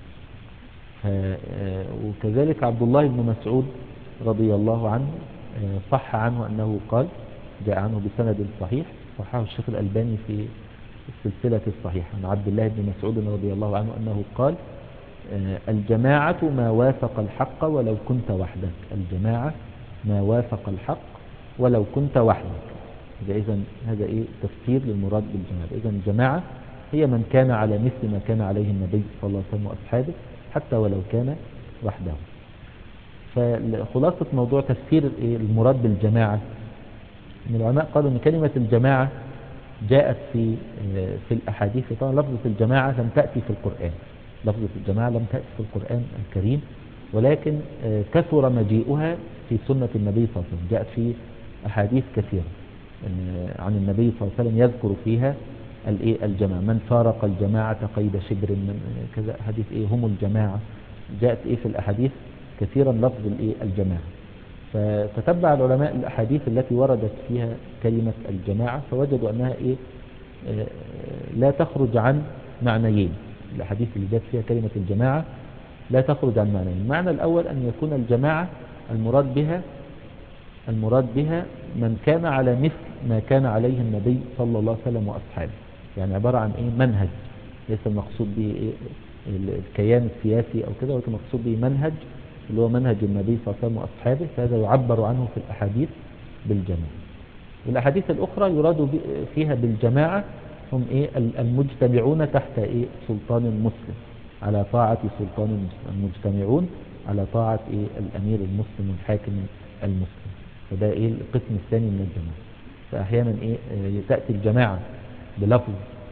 وكذلك عبد الله بن مسعود رضي الله عنه صح عنه أنه قال، جاء عنه بسند صحيح صححه الشيخ الألباني في السلسلة الصحيحة، عن عبد الله بن مسعود رضي الله عنه أنه قال الجماعة ما وافق الحق ولو كنت وحدك. الجماعة ما وافق الحق ولو كنت وحدك. إذن هذا تفسير للمراد بالجماعة. إذن الجماعة هي من كان على مثل ما كان عليه النبي صلى الله عليه وسلم وأصحابه حتى ولو كان وحده. فخلاصة موضوع تفسير المراد بالجماعة، من العلماء قالوا أن كلمة الجماعة جاءت في الأحاديث. طبعا لفظة الجماعة لم تأتي في القرآن، لفظة الجماعة لم تأتي في القرآن الكريم، ولكن كثر مجيئها في سنة النبي صلى الله عليه وسلم. جاءت في أحاديث كثيرة عن النبي صلى الله عليه وسلم يذكر فيها الجماعة، من فارق الجماعة قيد شبر من كذا حديث هم الجماعة. جاءت في الأحاديث كثيرا لفظ الجماعة. فتتبع العلماء الأحاديث التي وردت فيها كلمة الجماعة فوجدوا أنها لا تخرج عن معنيين. الأحاديث اللي جاءت فيها كلمة الجماعة لا تخرج عن معنيين. المعنى الأول أن يكون الجماعة المراد بها من كان على مثل ما كان عليه النبي صلى الله عليه وسلم وأصحابه، يعني عبارة عن منهج، ليس المقصود به الكيان السياسي أو كده، ولكن المقصود به منهج اللي هو منهج النبي صلى الله عليه وسلم وأصحابه. فهذا يعبر عنه في الأحاديث بالجماعة. والأحاديث الأخرى يراد فيها بالجماعة هم المجتمعون تحت سلطان مسلم على طاعة سلطان المسلم، المجتمعون على طاعة الأمير المسلم الحاكم المسلم. فده القسم الثاني من الجماعة. فأحيانا تأتي الجماعة بلفظ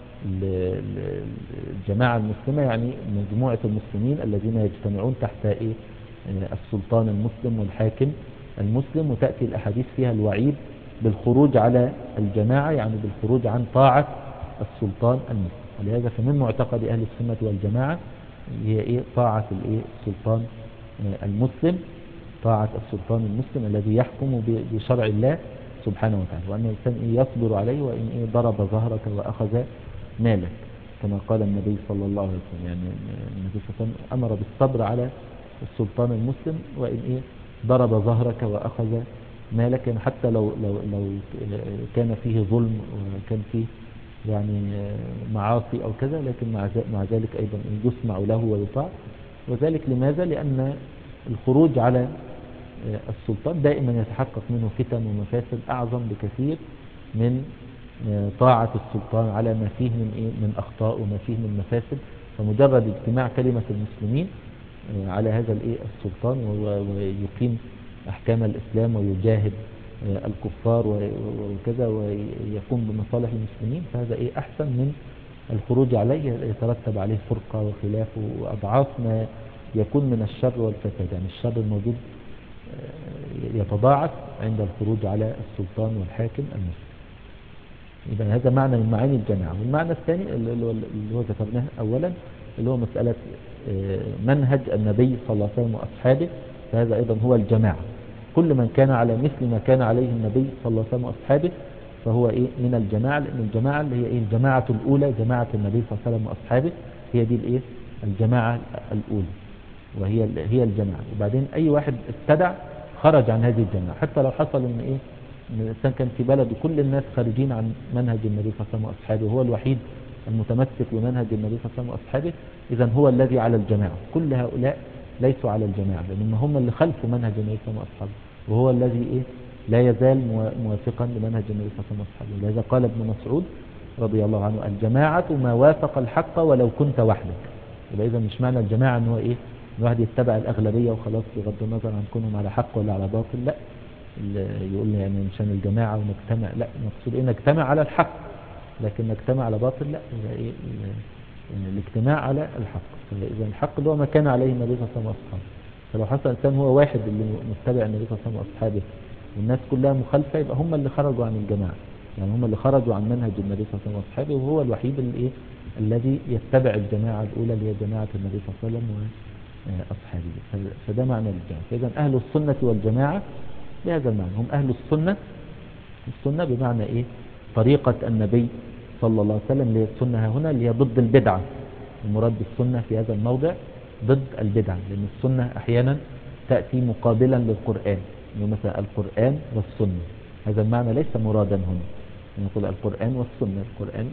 الجماعة المسلمة، يعني مجموعة المسلمين الذين يجتمعون تحت السلطان المسلم والحاكم المسلم، وتأتي الأحاديث فيها الوعيد بالخروج على الجماعة، يعني بالخروج عن طاعة السلطان المسلم. ولهذا فمن معتقد أهل السنة والجماعة هي طاعة السلطان المسلم، طاعة السلطان المسلم الذي يحكم بشرع الله سبحانه وتعالى، وأن الإنسان يصبر عليه وإن ضرب ظهرك وأخذ مالك، كما قال النبي صلى الله عليه وسلم. يعني النبي صلى الله عليه وسلم أمر بالصبر على السلطان المسلم وإن ضرب ظهرك وأخذ مالك، يعني حتى لو كان فيه ظلم وكان فيه يعني معاصي أو كذا، لكن مع ذلك أيضا يسمع له ويطاع. وذلك لماذا؟ لأن الخروج على السلطان دائما يتحقق منه فتن ومفاسد أعظم بكثير من طاعة السلطان على ما فيه من أخطاء وما فيه من مفاسد. فمجرد اجتماع كلمة المسلمين على هذا السلطان ويقيم أحكام الإسلام ويجاهد الكفار وكذا ويقوم بمصالح المسلمين، فهذا أحسن من الخروج عليه يترتب عليه فرقة وخلاف وأضعاف ما يكون من الشر والفساد. يعني الشر الموجود يتضاعف عند الخروج على السلطان والحاكم المسلم. إذا هذا معنى من معاني الجماعة. والمعنى الثاني اللي هو ذكرناه أولا اللي هو مسألة منهج النبي صلى الله عليه وسلم وأصحابه، فهذا أيضا هو الجماعة. كل من كان على مثل ما كان عليه النبي صلى الله عليه وسلم وأصحابه فهو من الجماعة، لأن الجماعة اللي هي الجماعة الأولى جماعة النبي صلى الله عليه وسلم وأصحابه، هي دي الجماعة الأولى، وهي الجماعة. وبعدين أي واحد ابتدع خرج عن هذه الجماعة، حتى لو حصل إن الإنسان كان في بلد وكل الناس خارجين عن منهج النبي صلى الله عليه وسلم وأصحابه، وهو الوحيد المتمسك بمنهج النبي صلى الله عليه وسلم وأصحابه، إذن هو الذي على الجماعة. كل هؤلاء ليسوا على الجماعة، لأنهم هم اللي خلفوا منهج النبي صلى الله عليه وسلم وأصحابه، وهو الذي لا يزال موافقا لمنهج النبي صلى الله عليه وسلم وأصحابه. ولهذا قال ابن مسعود رضي الله عنه الجماعة ما وافق الحق ولو كنت وحدك. يبقى إذا مش معنى الجماعة أنه الواحد يتبع الأغلبية وخلاص بغض النظر عن كونهم على حق ولا على باطل، لا يقول لي يعني مشان الجماعة ونجتمع، لا المقصود نجتمع على الحق، لكن نجتمع على باطل لا. الاجتماع على الحق، فإذا الحق اللي هو ما كان عليه النبي صلى الله عليه وسلم وأصحابه. فلو حصل إنسان هو واحد اللي متبع النبي صلى الله عليه وسلم وأصحابه والناس كلها مخالفة، يبقى هم اللي خرجوا عن الجماعة. يعني هم اللي خرجوا عن منهج النبي صلى الله عليه وسلم واصحابه، وهو الوحيد اللي ايه الذي يتبع الجماعة الأولى اللي هي جماعة النبي صلى الله عليه وسلم وأصحابه. فده معنى الجماعة. فإذا أهل السنة والجماعة بهذا المعنى هم أهل السنة. السنة بمعنى إيه؟ طريقة النبي صلى الله عليه وسلم، اللي هي السنة هنا اللي هي ضد البدعة. المراد بالسنة في هذا الموضع ضد البدعة، لأن السنة أحيانا تأتي مقابلا للقرآن، يعني مثلا القرآن والسنة. هذا المعنى ليس مرادا هنا، يعني نقول القرآن والسنة. القرآن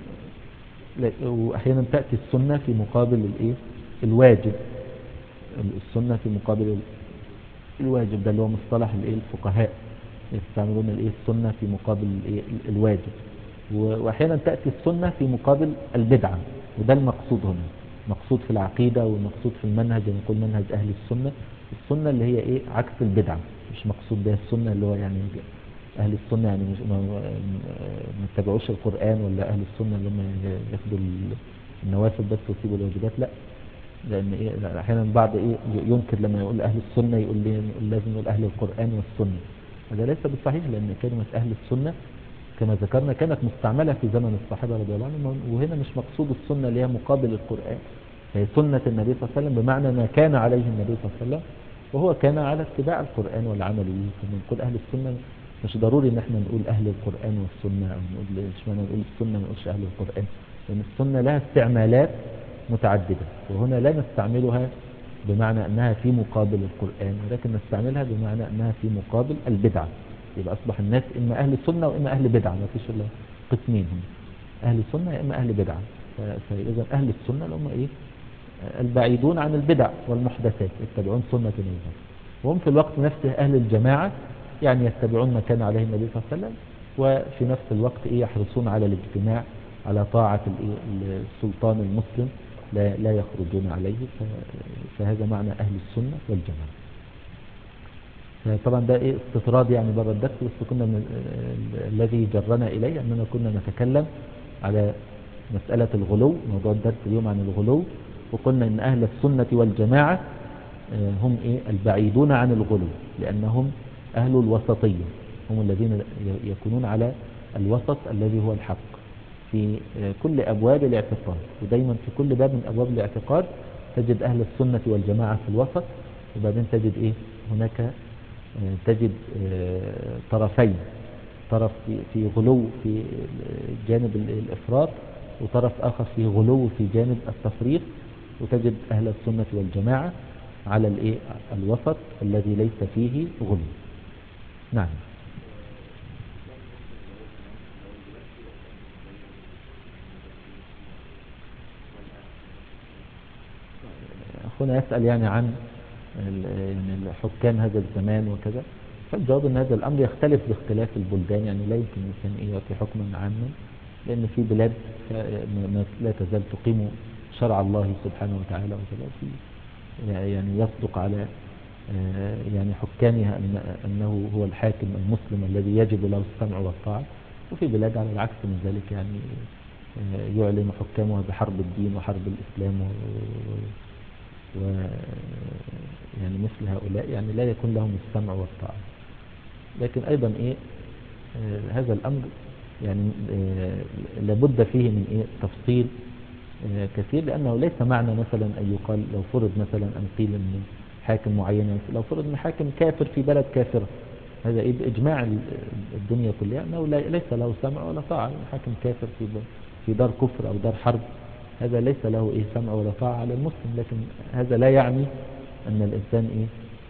وأحيانا تأتي السنة في مقابل الإيه؟ الواجب. السنة في مقابل الواجب، ده اللي هو مصطلح الإيه؟ الفقهاء يستعملون الإيه؟ السنة في مقابل الإيه؟ الواجب. وأحيانا تأتي السنة في مقابل البدعة، وده المقصود هنا، مقصود في العقيدة ومقصود في المنهج. نقول منهج أهل السنة، السنة اللي هي إيه؟ عكس البدعة. مش مقصود ده السنة اللي هو يعني أهل السنة يعني مش ما يتبعوش القرآن، ولا أهل السنة اللي هم ياخدوا النوافل بس ويسيبوا الواجبات، لا. لأن إيه أحيانا بعض إيه ينكر لما يقول أهل السنة، يقول لازم يقول أهل القرآن والسنة. هذا ليس بالصحيح، لأن كلمة أهل السنة كما ذكرنا كانت مستعملة في زمن الصحابة رضي الله عنهم، وهنا مش مقصود السنة اللي هي مقابل القرآن. هي سنة النبي صلى الله عليه وسلم بمعنى ما كان عليه النبي صلى الله عليه وسلم، وهو كان على اتباع القرآن والعمل به. فلما نقول أهل السنة مش ضروري ان احنا نقول أهل القرآن والسنة، أو نقول اشمعنى نقول السنة ما نقولش أهل القرآن، لأن السنة لها استعمالات متعددة، وهنا لا نستعملها بمعنى أنها في مقابل القرآن، ولكن نستعملها بمعنى أنها في مقابل البدعة. يبقى أصبح الناس إما أهل سنة وإما أهل بدعة، ما فيش إلا قسمين هم، أهل سنة وإما أهل بدعة. فإذا أهل السنة اللي هم إيه؟ البعيدون عن البدع والمحدثات، يتبعون سنة النبي، وهم في الوقت نفسه أهل الجماعة، يعني يتبعون ما كان عليه النبي صلى الله عليه وسلم، وفي نفس الوقت إيه يحرصون على الاجتماع على طاعة السلطان المسلم، لا يخرجون عليه. فهذا معنى أهل السنة والجماعة. طبعا ده ايه استطراد يعني بره الدرس، بس كنا الذي جرنا إليه أننا كنا نتكلم على مسألة الغلو. موضوع الدرس اليوم عن الغلو، وقلنا إن أهل السنة والجماعة هم إيه البعيدون عن الغلو، لأنهم أهل الوسطية، هم الذين يكونون على الوسط الذي هو الحق في كل أبواب الاعتقاد. ودايما في كل باب من أبواب الاعتقاد تجد أهل السنة والجماعة في الوسط، وبعدين تجد إيه هناك تجد طرفين، طرف في غلو في جانب الإفراط، وطرف آخر في غلو في جانب التفريط. وتجد أهل السنة والجماعة على الوسط الذي ليس فيه غلو. نعم. أخونا يسأل يعني عن يعني الحكام هذا الزمان وكذا. فالجواب أن هذا الأمر يختلف باختلاف البلدان، يعني لا يمكن الإنسان يعطي حكما عاما، لأن في بلاد لا تزال تقيم شرع الله سبحانه وتعالى وكذا، يعني يصدق على يعني حكامها أنه هو الحاكم المسلم الذي يجب له السمع والطاعة. وفي بلاد على العكس من ذلك، يعني يعلن حكامها بحرب الدين وحرب الإسلام و يعني مثل هؤلاء يعني لا يكون لهم السمع والطاعة. لكن أيضا هذا الأمر يعني لابد فيه من تفصيل كثير، لأنه ليس معنى مثلا أن يقال لو فرض مثلا أن قيل أن حاكم معين، لو فرض أن حاكم كافر في بلد كافرة، هذا بإجماع الدنيا كلها أنه ليس له سمع ولا طاعة. حاكم كافر في دار كفر أو دار حرب، هذا ليس له سمع ولا طاعة على المسلم. لكن هذا لا يعني أن الإنسان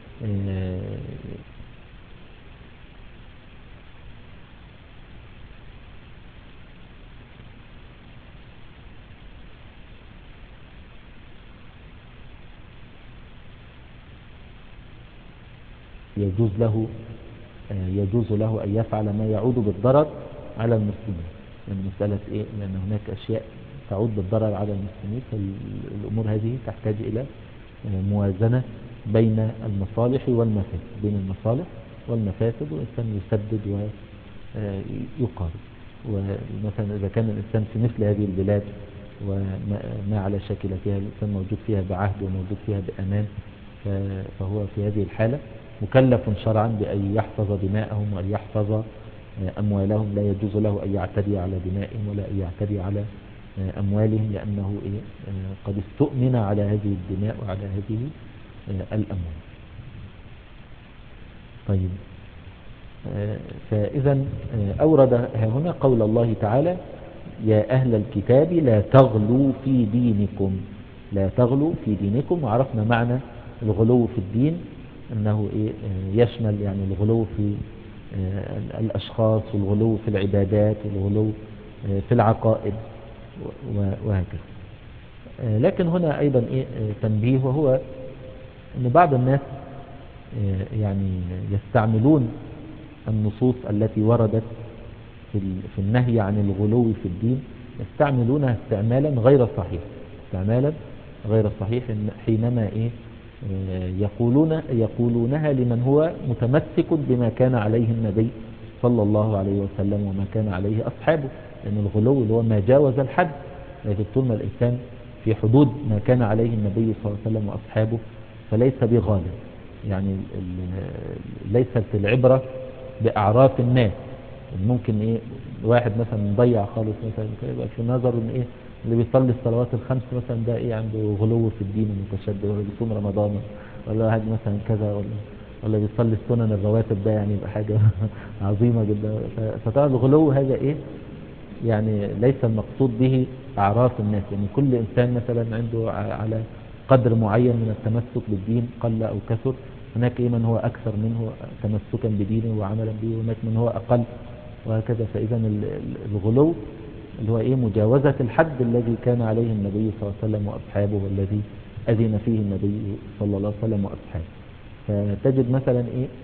يجوز له أن يفعل ما يعود بالضرر على المسلمين. يعني مسألة لأن هناك أشياء تعود بالضرر على المسلمين، فالأمور هذه تحتاج إلى موازنة بين المصالح والمفاسد، بين المصالح والمفاسد، والإنسان يسدد ويقارب. ومثلا إذا كان الإنسان في مثل هذه البلاد وما على شاكلتها، الإنسان موجود فيها بعهد وموجود فيها بأمان، فهو في هذه الحالة مكلف شرعا بأن يحفظ دماءهم وأن يحفظ أموالهم، لا يجوز له أن يعتدي على دمائهم ولا أن يعتدي على أموالهم، لأنه قد استؤمن على هذه الدماء وعلى هذه الأموال. طيب، فإذا أورد هنا قول الله تعالى: يا أهل الكتاب لا تغلوا في دينكم. لا تغلوا في دينكم. وعرفنا معنى الغلو في الدين أنه يشمل يعني الغلو في الأشخاص، والغلو في العبادات، والغلو في العقائد، وهكذا. لكن هنا أيضا تنبيه، وهو أن بعض الناس يعني يستعملون النصوص التي وردت في النهي عن الغلو في الدين، يستعملونها استعمالا غير صحيح. استعمالا غير صحيح حينما يقولونها لمن هو متمسك بما كان عليه النبي صلى الله عليه وسلم وما كان عليه أصحابه. لأن الغلو اللي هو ما جاوز الحد، لكن طول ما الإنسان في حدود ما كان عليه النبي صلى الله عليه وسلم وأصحابه فليس بغالب. يعني ليست العبرة بأعراف الناس. ممكن واحد مثلا مضيع خالص مثلا يبقى في نظر ان اللي بيصلي الصلوات الخمس مثلا ده عنده غلو في الدين ومتشدد، ولا بيصوم رمضان، ولا واحد مثلا كذا، ولا بيصلي السنن الرواتب، ده يعني يبقى حاجة عظيمة جدا. فطبعا الغلو هذا يعني ليس المقصود به أعراف الناس. يعني كل إنسان مثلا عنده على قدر معين من التمسك بالدين، قل أو كثر. هناك من هو أكثر منه تمسكا بدينه وعملا به، وهناك من هو أقل، وهكذا. فإذا الغلو اللي هو مجاوزة الحد الذي كان عليه النبي صلى الله عليه وسلم وأصحابه، والذي أذن فيه النبي صلى الله عليه وسلم وأصحابه. فتجد مثلا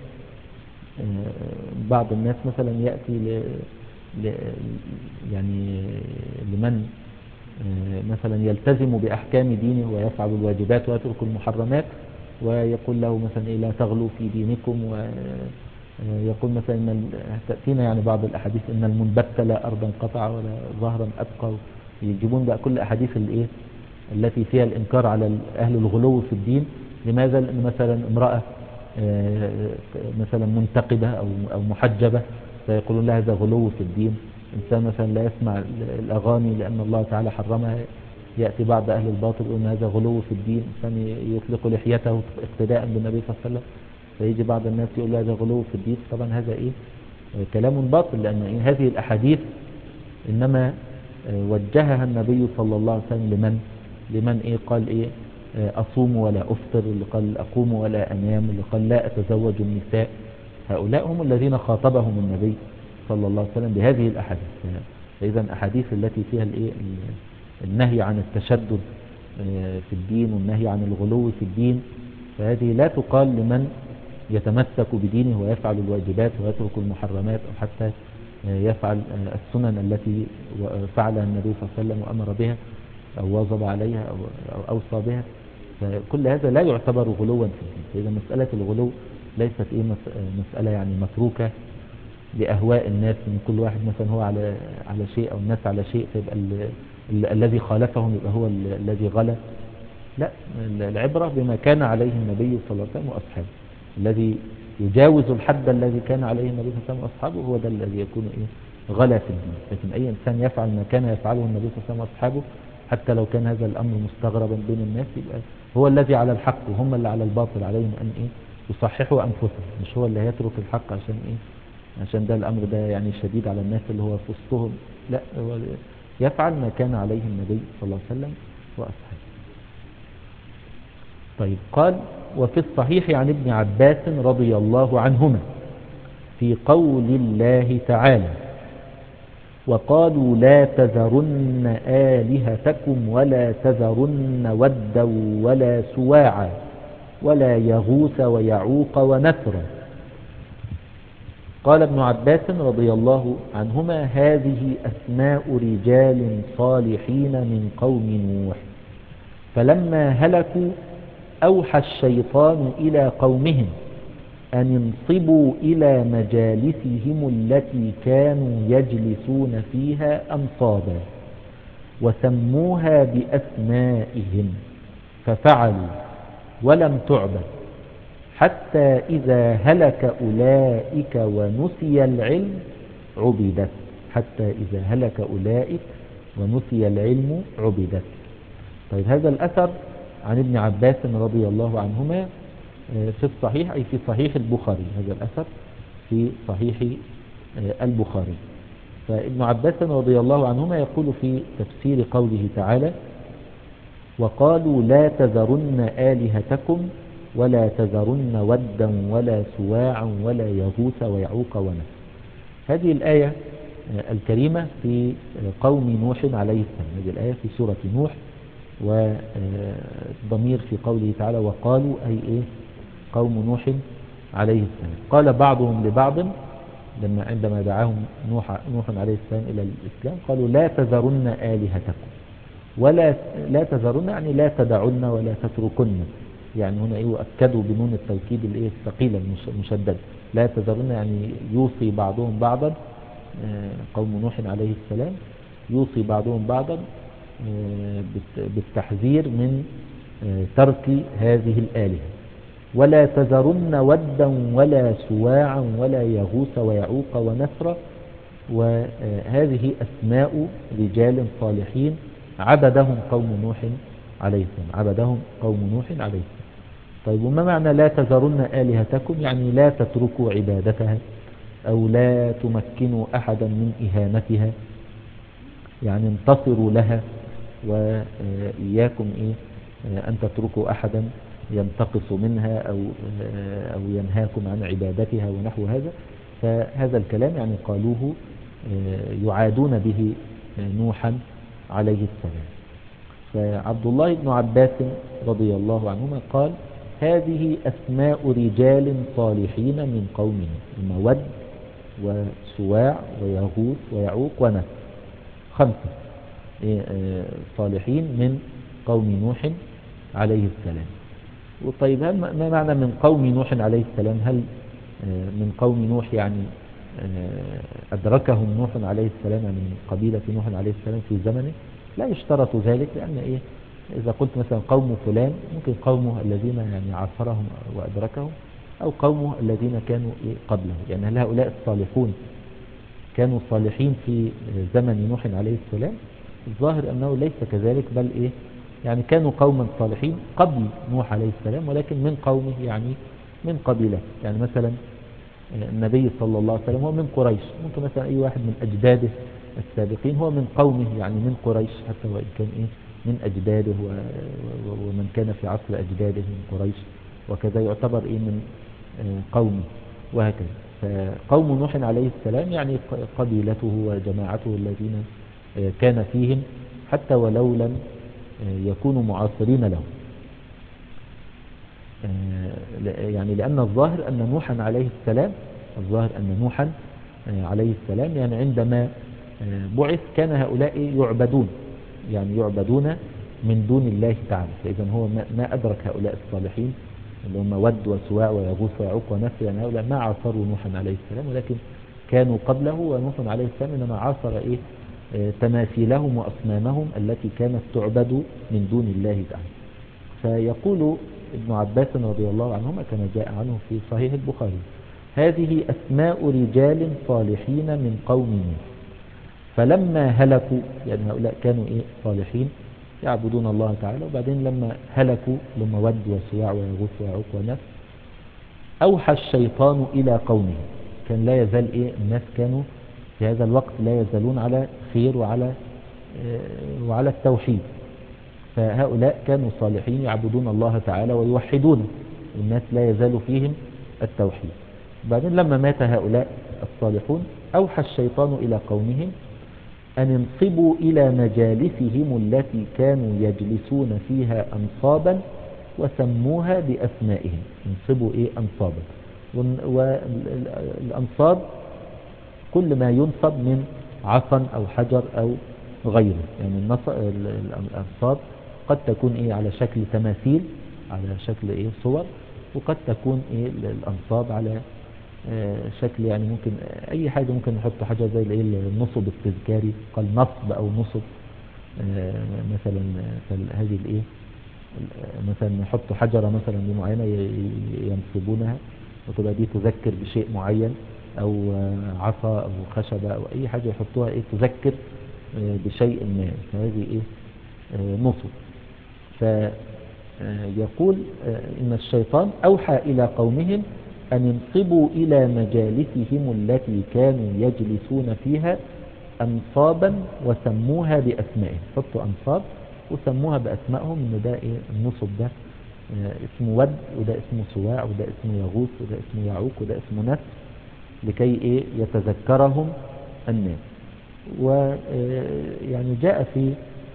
بعض الناس مثلا يأتي ل يعني لمن مثلا يلتزم بأحكام دينه ويفعل الواجبات ويترك المحرمات، ويقول له مثلا لا تغلوا في دينكم، ويقول مثلا تأتينا يعني بعض الأحاديث إن المنبت لا أرضا قطع ولا ظهرا أبقى. يجيبون بقى كل أحاديث التي فيها الإنكار على أهل الغلو في الدين. لماذا؟ لأن مثلا امرأة مثلا منتقبة أو محجبة فيقولون لها هذا غلو في الدين. إنسان مثلا لا يسمع الأغاني لأن الله تعالى حرمها، يأتي بعض أهل الباطل يقول أن هذا غلو في الدين. إنسان يطلق لحيته اقتداء بالنبي صلى الله عليه وسلم، فيجي بعض الناس يقول هذا غلو في الدين. طبعا هذا كلام باطل، لأن هذه الأحاديث إنما وجهها النبي صلى الله عليه وسلم لمن قال أصوم ولا أفطر، اللي قال أقوم ولا أنام، اللي قال لا أتزوج النساء. هؤلاء هم الذين خاطبهم النبي صلى الله عليه وسلم بهذه الأحاديث. فإذا الأحاديث التي فيها النهي عن التشدد في الدين والنهي عن الغلو في الدين، فهذه لا تقال لمن يتمسك بدينه ويفعل الواجبات ويترك المحرمات، أو حتى يفعل السنن التي فعلها النبي صلى الله عليه وسلم وأمر بها أو واظب عليها أو أوصى بها. فكل هذا لا يعتبر غلوا في الدين. فإذا مسألة الغلو ليست مسألة يعني متروكة لأهواء الناس، من كل واحد مثلا هو على شيء أو الناس على شيء، فيبقى الذي خالفهم يبقى هو الذي غلا. لا، العبرة بما كان عليه النبي صلى الله عليه وسلم وأصحابه. الذي يجاوز الحد الذي كان عليه النبي صلى الله عليه وسلم وأصحابه هو ده الذي يكون غلا في الدين. لكن أي إنسان يفعل ما كان يفعله النبي صلى الله عليه وسلم وأصحابه، حتى لو كان هذا الأمر مستغربا بين الناس، يبقى هو الذي على الحق وهم اللي على الباطل. عليهم أن يصححوا أنفسهم، مش هو اللي هيترك الحق عشان ده الأمر ده يعني شديد على الناس اللي هو في وسطهم. لا، هو يفعل ما كان عليه النبي صلى الله عليه وسلم وأصحابه. طيب، قال: وفي الصحيح عن ابن عباس رضي الله عنهما في قول الله تعالى: وقالوا لا تذرن آلهتكم ولا تذرن ودا ولا سواعا ولا يغوث ويعوق ونسرا. قال ابن عباس رضي الله عنهما: هذه أسماء رجال صالحين من قوم نوح، فلما هلكوا أوحى الشيطان إلى قومهم أن انصبوا إلى مجالسهم التي كانوا يجلسون فيها أنصابا، وسموها بأسمائهم، ففعلوا ولم تعبد، حتى إذا هلك أولئك ونسي العلم عبدت حتى إذا هلك أولئك ونسي العلم عبدت. طيب هذا الأثر عن ابن عباس رضي الله عنهما في الصحيح، أي في صحيح البخاري. هذا الأثر في صحيح البخاري. فابن عباس رضي الله عنهما يقول في تفسير قوله تعالى: وقالوا لا تذرن آلهتكم ولا تذرن ودا ولا سواعا ولا يغوث ويعوق ونسر. هذه الآية الكريمة في قوم نوح عليه السلام. هذه الآية في سورة نوح، والضمير في قوله تعالى وقالوا أي إيه؟ قوم نوح عليه السلام. قال بعضهم لبعض عندما دعاهم نوح عليه السلام إلى الإسلام، قالوا لا تذرن آلهتكم، ولا لا تذرن يعني لا تدعن ولا تتركن. يعني هنا يؤكدوا بنون التوكيد الثقيلة المشددة. لا تذرن يعني يوصي بعضهم بعضا، قوم نوح عليه السلام يوصي بعضهم بعضا بالتحذير من ترك هذه الآلهة. ولا تذرن ودا ولا سواعا ولا يغوث ويعوق ونسرا. وهذه أسماء رجال صالحين عبدهم قوم نوح عليه السلام. عبدهم قوم نوح عليه السلام. طيب وما معنى لا تذرن آلهتكم؟ يعني لا تتركوا عبادتها أو لا تمكنوا أحدا من إهانتها، يعني انتصروا لها، وإياكم أن تتركوا أحدا ينتقص منها أو ينهاكم عن عبادتها ونحو هذا. فهذا الكلام يعني قالوه يعادون به نوحا عليه السلام. فعبد الله بن عباس رضي الله عنهما قال هذه أسماء رجال صالحين من قوم نوح: ود وسواع ويغوث ويعوق ونسر. 5 صالحين من قوم نوح عليه السلام. وطيب ما معنى من قوم نوح عليه السلام؟ هل من قوم نوح يعني أدركهم نوح عليه السلام، يعني من قبيلة نوح عليه السلام في زمنه؟ لا يشترط ذلك، لأن إذا قلت مثلا قوم فلان ممكن قومه الذين يعني عاصرهم وأدركهم، أو قومه الذين كانوا قبله. يعني هل هؤلاء الصالحون كانوا صالحين في زمن نوح عليه السلام؟ الظاهر أنه ليس كذلك، بل يعني كانوا قوما صالحين قبل نوح عليه السلام، ولكن من قومه يعني من قبيلة. يعني مثلا النبي صلى الله عليه وسلم هو من قريش، ممكن مثلا أي واحد من أجداده السابقين هو من قومه، يعني من قريش، حتى وإن كان من أجداده ومن كان في عصر أجداده من قريش، وكذا يعتبر من قومه، وهكذا. فقوم نوح عليه السلام يعني قبيلته وجماعته الذين كان فيهم، حتى ولو لم يكونوا معاصرين له. يعني لأن الظاهر أن نوحا عليه السلام، يعني عندما بعث كان هؤلاء يعبدون، يعني يعبدون من دون الله تعالى. فإذا هو ما أدرك هؤلاء الصالحين اللي هم ود وسواع ويغوث ويعوق ونسر، يعني هؤلاء ما عاصروا نوحا عليه السلام، ولكن كانوا قبله. ونوح عليه السلام إنما عاصر تماثيلهم وأصنامهم التي كانت تعبد من دون الله تعالى. فيقول ابن عباس رضي الله عنهما كما جاء عنه في صحيح البخاري: هذه أسماء رجال صالحين من قوم نوح، فلما هلكوا، يعني هؤلاء كانوا صالحين يعبدون الله تعالى، وبعدين لما هلكوا، لما ود وسواع ويغوث ويعوق ونسر، أوحى الشيطان إلى قومه. كان لا يزال الناس كانوا في هذا الوقت لا يزالون على خير وعلى التوحيد. فهؤلاء كانوا صالحين يعبدون الله تعالى ويوحدون، والناس لا يزال فيهم التوحيد. بعدين لما مات هؤلاء الصالحون أوحى الشيطان إلى قومهم أن انصبوا إلى مجالسهم التي كانوا يجلسون فيها أنصابا وسموها بأسمائهم. انصبوا أنصابا، والأنصاب كل ما ينصب من عصا أو حجر أو غيره. يعني الأنصاب قد تكون على شكل تماثيل، على شكل صور، وقد تكون الأنصاب على شكل يعني ممكن أي حاجة، ممكن نحط حاجة زي النصب التذكاري، قال نصب أو نصب مثلا. هذه مثلا نحط حجرة مثلا معينة ينصبونها، وتبقى دي تذكر بشيء معين، أو عصا أو خشبة أو أي حاجة يحطوها إيه تذكر بشيء ما، فهذه إيه نصب. فيقول إن الشيطان أوحى إلى قومهم أن ينصبوا إلى مجالسهم التي كانوا يجلسون فيها أنصابا وسموها بأسمائهم. حطوا أنصاب وسموها بأسمائهم، إن ده إيه النصب ده اسمه ود، وده اسمه سواع، وده اسمه يغوث، وده اسمه يعوق، وده اسمه نسر، لكي إيه يتذكرهم الناس. ويعني جاء في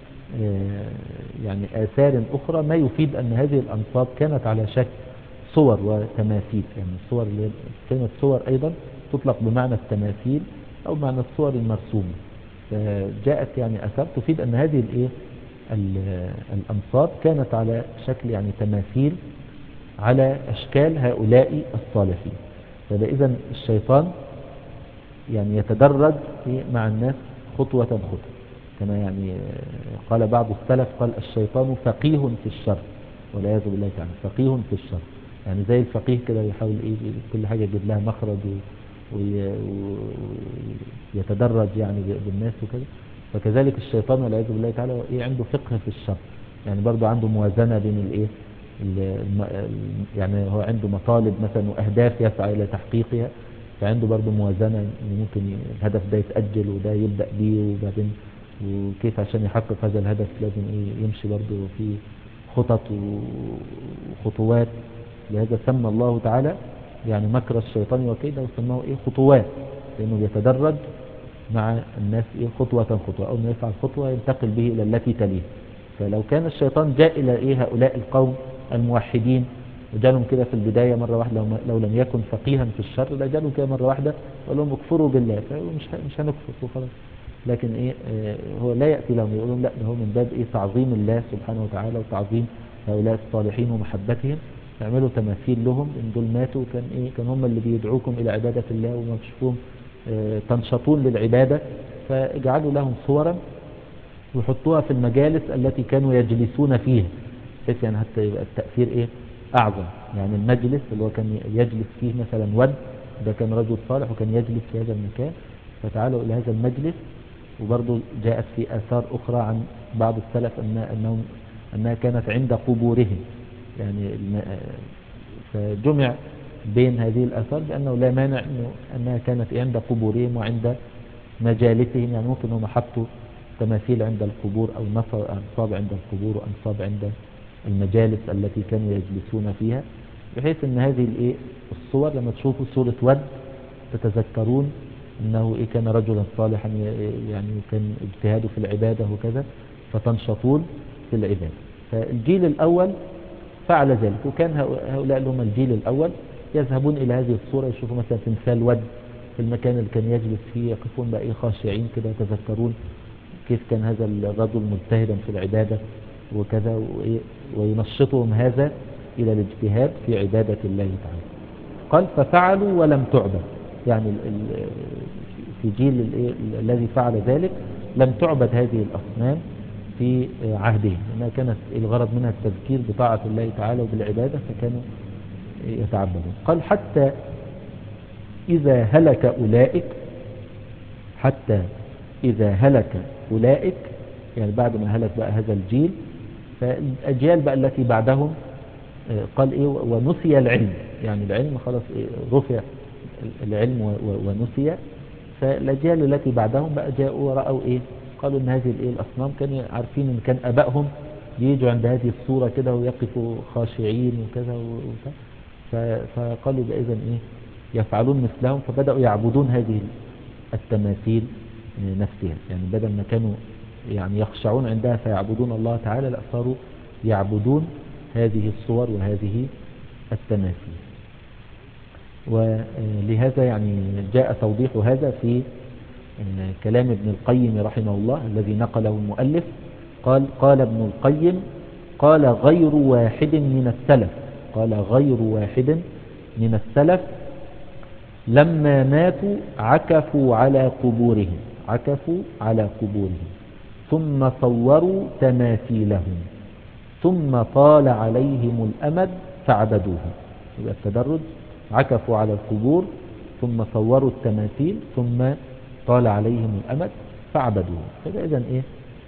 يعني آثار أخرى ما يفيد أن هذه الأنصاب كانت على شكل صور وتماثيل. يعني الصور كلمة صور أيضا تطلق بمعنى التماثيل أو معنى الصور المرسومة. فجاءت يعني آثار تفيد أن هذه الإيه الأنصاب كانت على شكل يعني تماثيل على أشكال هؤلاء الصالحين. فإذا الشيطان يعني يتدرج مع الناس خطوة خطوة، كما يعني قال بعض السلف، قال الشيطان فقيه في الشر والعياذ بالله تعالى، فقيه في الشر. يعني زي الفقيه كده يحاول ايه كل حاجة يجيب لها مخرج ويتدرج يعني بالناس وكده. فكذلك الشيطان والعياذ بالله تعالى ايه عنده فقه في الشر، يعني برضو عنده موازنة بين الايه يعني هو عنده مطالب مثلا واهداف يسعى الى تحقيقها، فعنده برضو موازنة ان ممكن الهدف ده يتأجل وده يبدأ بيه، وبعدين وكيف عشان يحقق هذا الهدف لازم ايه يمشي برضو في خطط وخطوات. لهذا سمى الله تعالى يعني مكر الشيطان وكيده وسماه ايه خطوات، لانه بيتدرج مع الناس ايه خطوة خطوة، اول ما يفعل خطوة ينتقل به الى التي تليه. فلو كان الشيطان جاء الى ايه هؤلاء القوم الموحدين وجالهم كده في البداية مرة واحدة، لو لم يكن فقيها في الشر لجالهم كده مرة واحدة وقال لهم اكفروا بالله، مش هنكفر وخلاص. لكن ايه هو لا يأتي لهم يقول لهم لا، ده هو من باب ايه تعظيم الله سبحانه وتعالى وتعظيم هؤلاء الصالحين ومحبتهم، يعملوا تماثيل لهم ان دول ماتوا كان ايه كان هم اللي بيدعوكم الى عبادة الله وما تشوفون تنشطون للعبادة، فاجعلوا لهم صورا ويحطوها في المجالس التي كانوا يجلسون فيها، بحيث يعني حتى يبقى التأثير ايه اعظم. يعني المجلس اللي هو كان يجلس فيه مثلا ود، ده كان رجل صالح وكان يجلس في هذا المكان، فتعالوا الى هذا المجلس. وبرضو جاءت في آثار أخرى عن بعض السلف أنها كانت عند قبورهم، يعني فجمع بين هذه الآثار بأنه لا مانع أنها كانت عند قبورهم وعند مجالسهم. يعني ممكن هم حطوا تماثيل عند القبور أو أنصاب عند القبور وأنصاب عند المجالس التي كانوا يجلسون فيها، بحيث أن هذه الصور لما تشوفوا صورة ود تتذكرون انه إيه كان رجلا صالحا، يعني كان اجتهاده في العبادة وكذا، فتنشطون في العبادة. فالجيل الاول فعل ذلك، وكان هؤلاء اللي هم الجيل الاول يذهبون الى هذه الصورة، يشوفوا مثلا تمثال ود في المكان اللي كان يجلس فيه، يقفون بقى خاشعين كده يتذكرون كيف كان هذا الرجل مجتهدا في العبادة وكذا، وينشطهم هذا الى الاجتهاد في عبادة الله تعالى. قال ففعلوا ولم تعبد، يعني في جيل الذي فعل ذلك لم تعبد هذه الأصنام في عهدهم، لأنها كانت الغرض منها التذكير بطاعة الله تعالى وبالعبادة، فكانوا يتعبدون. قال حتى إذا هلك أولئك، يعني بعد ما هلك بقى هذا الجيل، فالأجيال بقى التي بعدهم قال إيه ونسي العلم، يعني العلم خلاص إيه رفع العلم ونسي. فالأجيال التي بعدهم بقى جاءوا ورأوا إيه قالوا إن هذه الإيه الأصنام كانوا عارفين إن كان أبائهم بيجوا عند هذه الصورة كده ويقفوا خاشعين وكذا فقالوا بقى إذن إيه يفعلون مثلهم، فبدأوا يعبدون هذه التماثيل نفسها. يعني بدل ما كانوا يعني يخشعون عندها فيعبدون الله تعالى، لا صاروا يعبدون هذه الصور وهذه التماثيل. ولهذا يعني جاء توضيح هذا في كلام ابن القيم رحمه الله الذي نقله المؤلف. قال ابن القيم قال غير واحد من السلف لما ماتوا عكفوا على قبورهم ثم صوروا تماثيلهم ثم طال عليهم الأمد فعبدوهم. يبقى التدرج عكفوا على القبور ثم صوروا التماثيل ثم طال عليهم الأمد فعبدوه. فده إذن إيه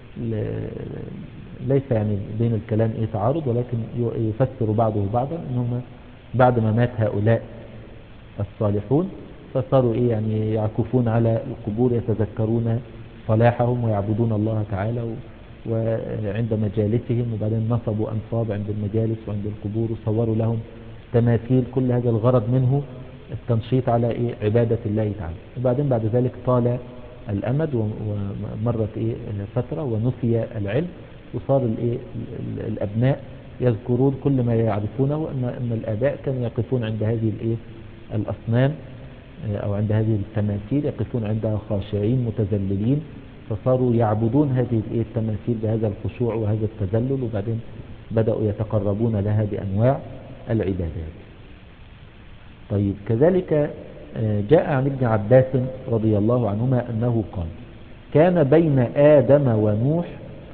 ليس يعني بين الكلام إيه تعارض، ولكن يفسر بعضه بعضا أنهم بعد ما مات هؤلاء الصالحون فصاروا إيه يعني يعكفون على القبور يتذكرون صلاحهم ويعبدون الله تعالى وعند مجالسهم، وبعدين نصبوا أنصاب عند المجالس وعند القبور وصوروا لهم تماثيل. كل هذا الغرض منه التنشيط على إيه عبادة الله تعالى. وبعدين بعد ذلك طال الأمد ومرت إيه فترة ونسي العلم، وصار الإيه الأبناء يذكرون كل ما يعرفونه أن الآباء كانوا يقفون عند هذه الإيه الأصنام أو عند هذه التماثيل، يقفون عندها خاشعين متذللين، فصاروا يعبدون هذه التماثيل بهذا الخشوع وهذا التذلل، وبعدين بدأوا يتقربون لها بأنواع العبادات. طيب كذلك جاء عن ابن عباس رضي الله عنهما أنه قال كان بين آدم ونوح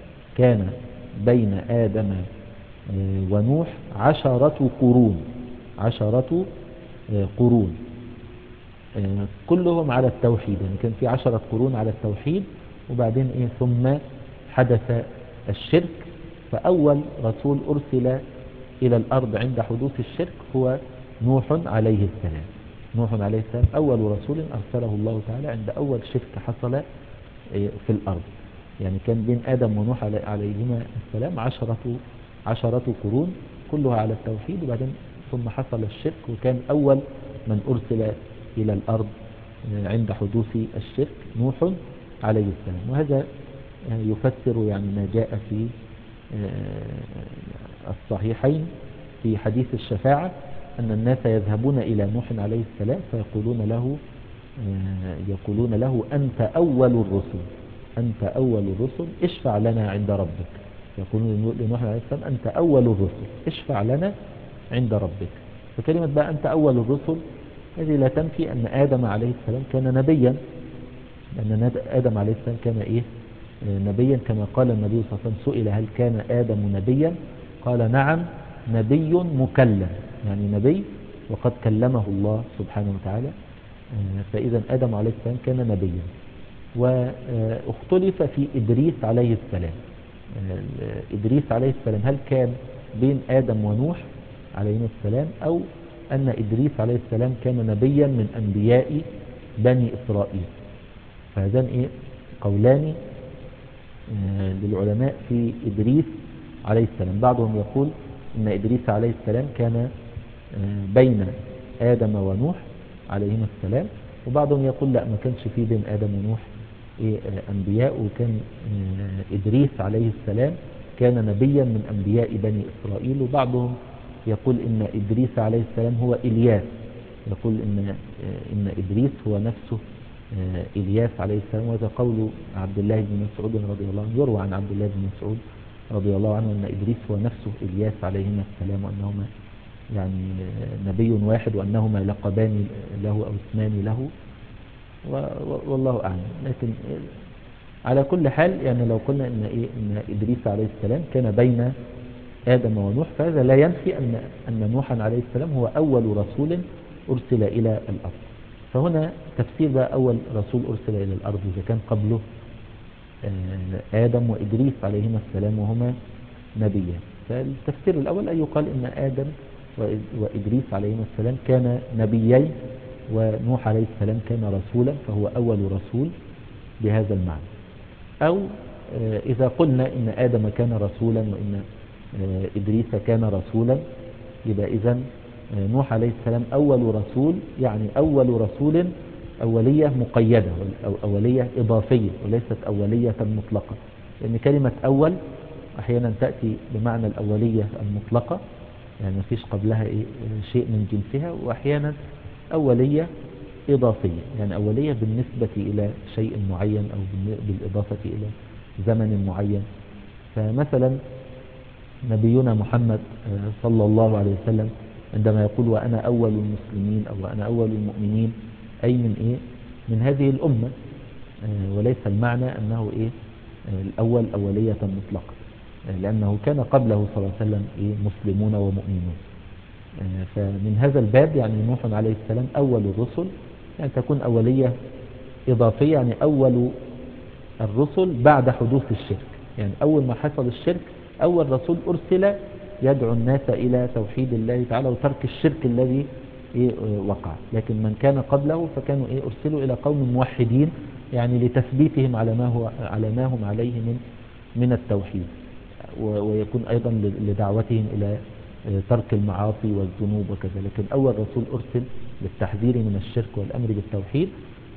ونوح 10 قرون، 10 قرون كلهم على التوحيد. يعني كان في 10 قرون على التوحيد، وبعدين إيه ثم حدث الشرك. فأول رسول أرسل إلى الأرض عند حدوث الشرك هو نوح عليه السلام. نوح عليه السلام أول رسول أرسله الله تعالى عند أول شرك حصل في الأرض. يعني كان بين آدم ونوح عليهما السلام 10 قرون كلها على التوحيد، وبعدين ثم حصل الشرك، وكان أول من أرسل إلى الأرض عند حدوث الشرك نوح عليه السلام. وهذا يفسر يعني ما جاء في الصحيحين في حديث الشفاعة، أن الناس يذهبون إلى نوح عليه السلام يقولون له أنت أول الرسل، أنت أول الرسل اشفع لنا عند ربك. يقولون لنوح عليه السلام أنت أول الرسل اشفع لنا عند ربك. فكلمة بقى أنت أول الرسل هذه لا تنفي أن آدم عليه السلام كان نبيا، لأن آدم عليه السلام كان إيه نبيا، كما قال النبي صلى الله عليه وسلم سئل هل كان آدم نبيا؟ قال نعم نبي مكلم، يعني نبي وقد كلمه الله سبحانه وتعالى. فإذا آدم عليه السلام كان نبيا. واختلف في إدريس عليه السلام. إدريس عليه السلام هل كان بين آدم ونوح عليهما السلام، أو أن إدريس عليه السلام كان نبيا من أنبياء بني إسرائيل؟ فهذان إيه قولان للعلماء في إدريس عليه السلام. بعضهم يقول إن إدريس عليه السلام كان بين آدم ونوح عليهما السلام، وبعضهم يقول لا، ما كانش فيه بين آدم ونوح أنبياء، وكان إدريس عليه السلام كان نبيا من أنبياء بني إسرائيل. وبعضهم يقول إن إدريس عليه السلام هو إلياس، يقول إن إدريس هو نفسه إلياس عليه السلام. وهذا قول عبد الله بن مسعود رضي الله عنه، يروى عن عبد الله بن مسعود رضي الله عنه أن إدريس هو نفسه إلياس عليهما السلام، وأنهما يعني نبي واحد، وأنهما لقبان له أو اسمان له، والله أعلم. لكن على كل حال يعني لو قلنا إن إدريس عليه السلام كان بين آدم ونوح، فهذا لا ينفي أن نوحا عليه السلام هو أول رسول أرسل إلى الأرض. فهنا تفسير بقى أول رسول أرسل إلى الأرض إذا كان قبله آدم وإدريس عليهما السلام وهما نبيان. فالتفسير الأول أن يقال إن آدم وإدريس عليهما السلام كان نبيين، ونوح عليه السلام كان رسولا، فهو أول رسول بهذا المعنى. أو إذا قلنا إن آدم كان رسولا وإن إدريس كان رسولا، يبقى إذن نوح عليه السلام أول رسول، يعني أول رسول أولية مقيدة أو أولية إضافية وليست أولية مطلقة، لأن كلمة أول أحيانا تأتي بمعنى الأولية المطلقة، يعني مفيش قبلها شيء من جنسها، وأحيانا أولية إضافية، يعني أولية بالنسبة إلى شيء معين أو بالإضافة إلى زمن معين. فمثلا نبينا محمد صلى الله عليه وسلم عندما يقول وأنا أول المسلمين أو وأنا أول المؤمنين، أي من هذه الأمة، وليس المعنى أنه الأول أولية مطلقة، لأنه كان قبله صلى الله عليه وسلم مسلمون ومؤمنون. فمن هذا الباب يعني نوح عليه السلام أول الرسل، يعني تكون أولية إضافية، يعني أول الرسل بعد حدوث الشرك. يعني أول ما حصل الشرك أول رسول أرسل يدعو الناس إلى توحيد الله تعالى وترك الشرك الذي وقع. لكن من كان قبله فكانوا أرسلوا إلى قوم موحدين، يعني لتثبيتهم على ما هم عليه من التوحيد، ويكون أيضا لدعوتهم إلى ترك المعاصي والذنوب وكذا. لكن أول رسول أرسل للتحذير من الشرك والأمر بالتوحيد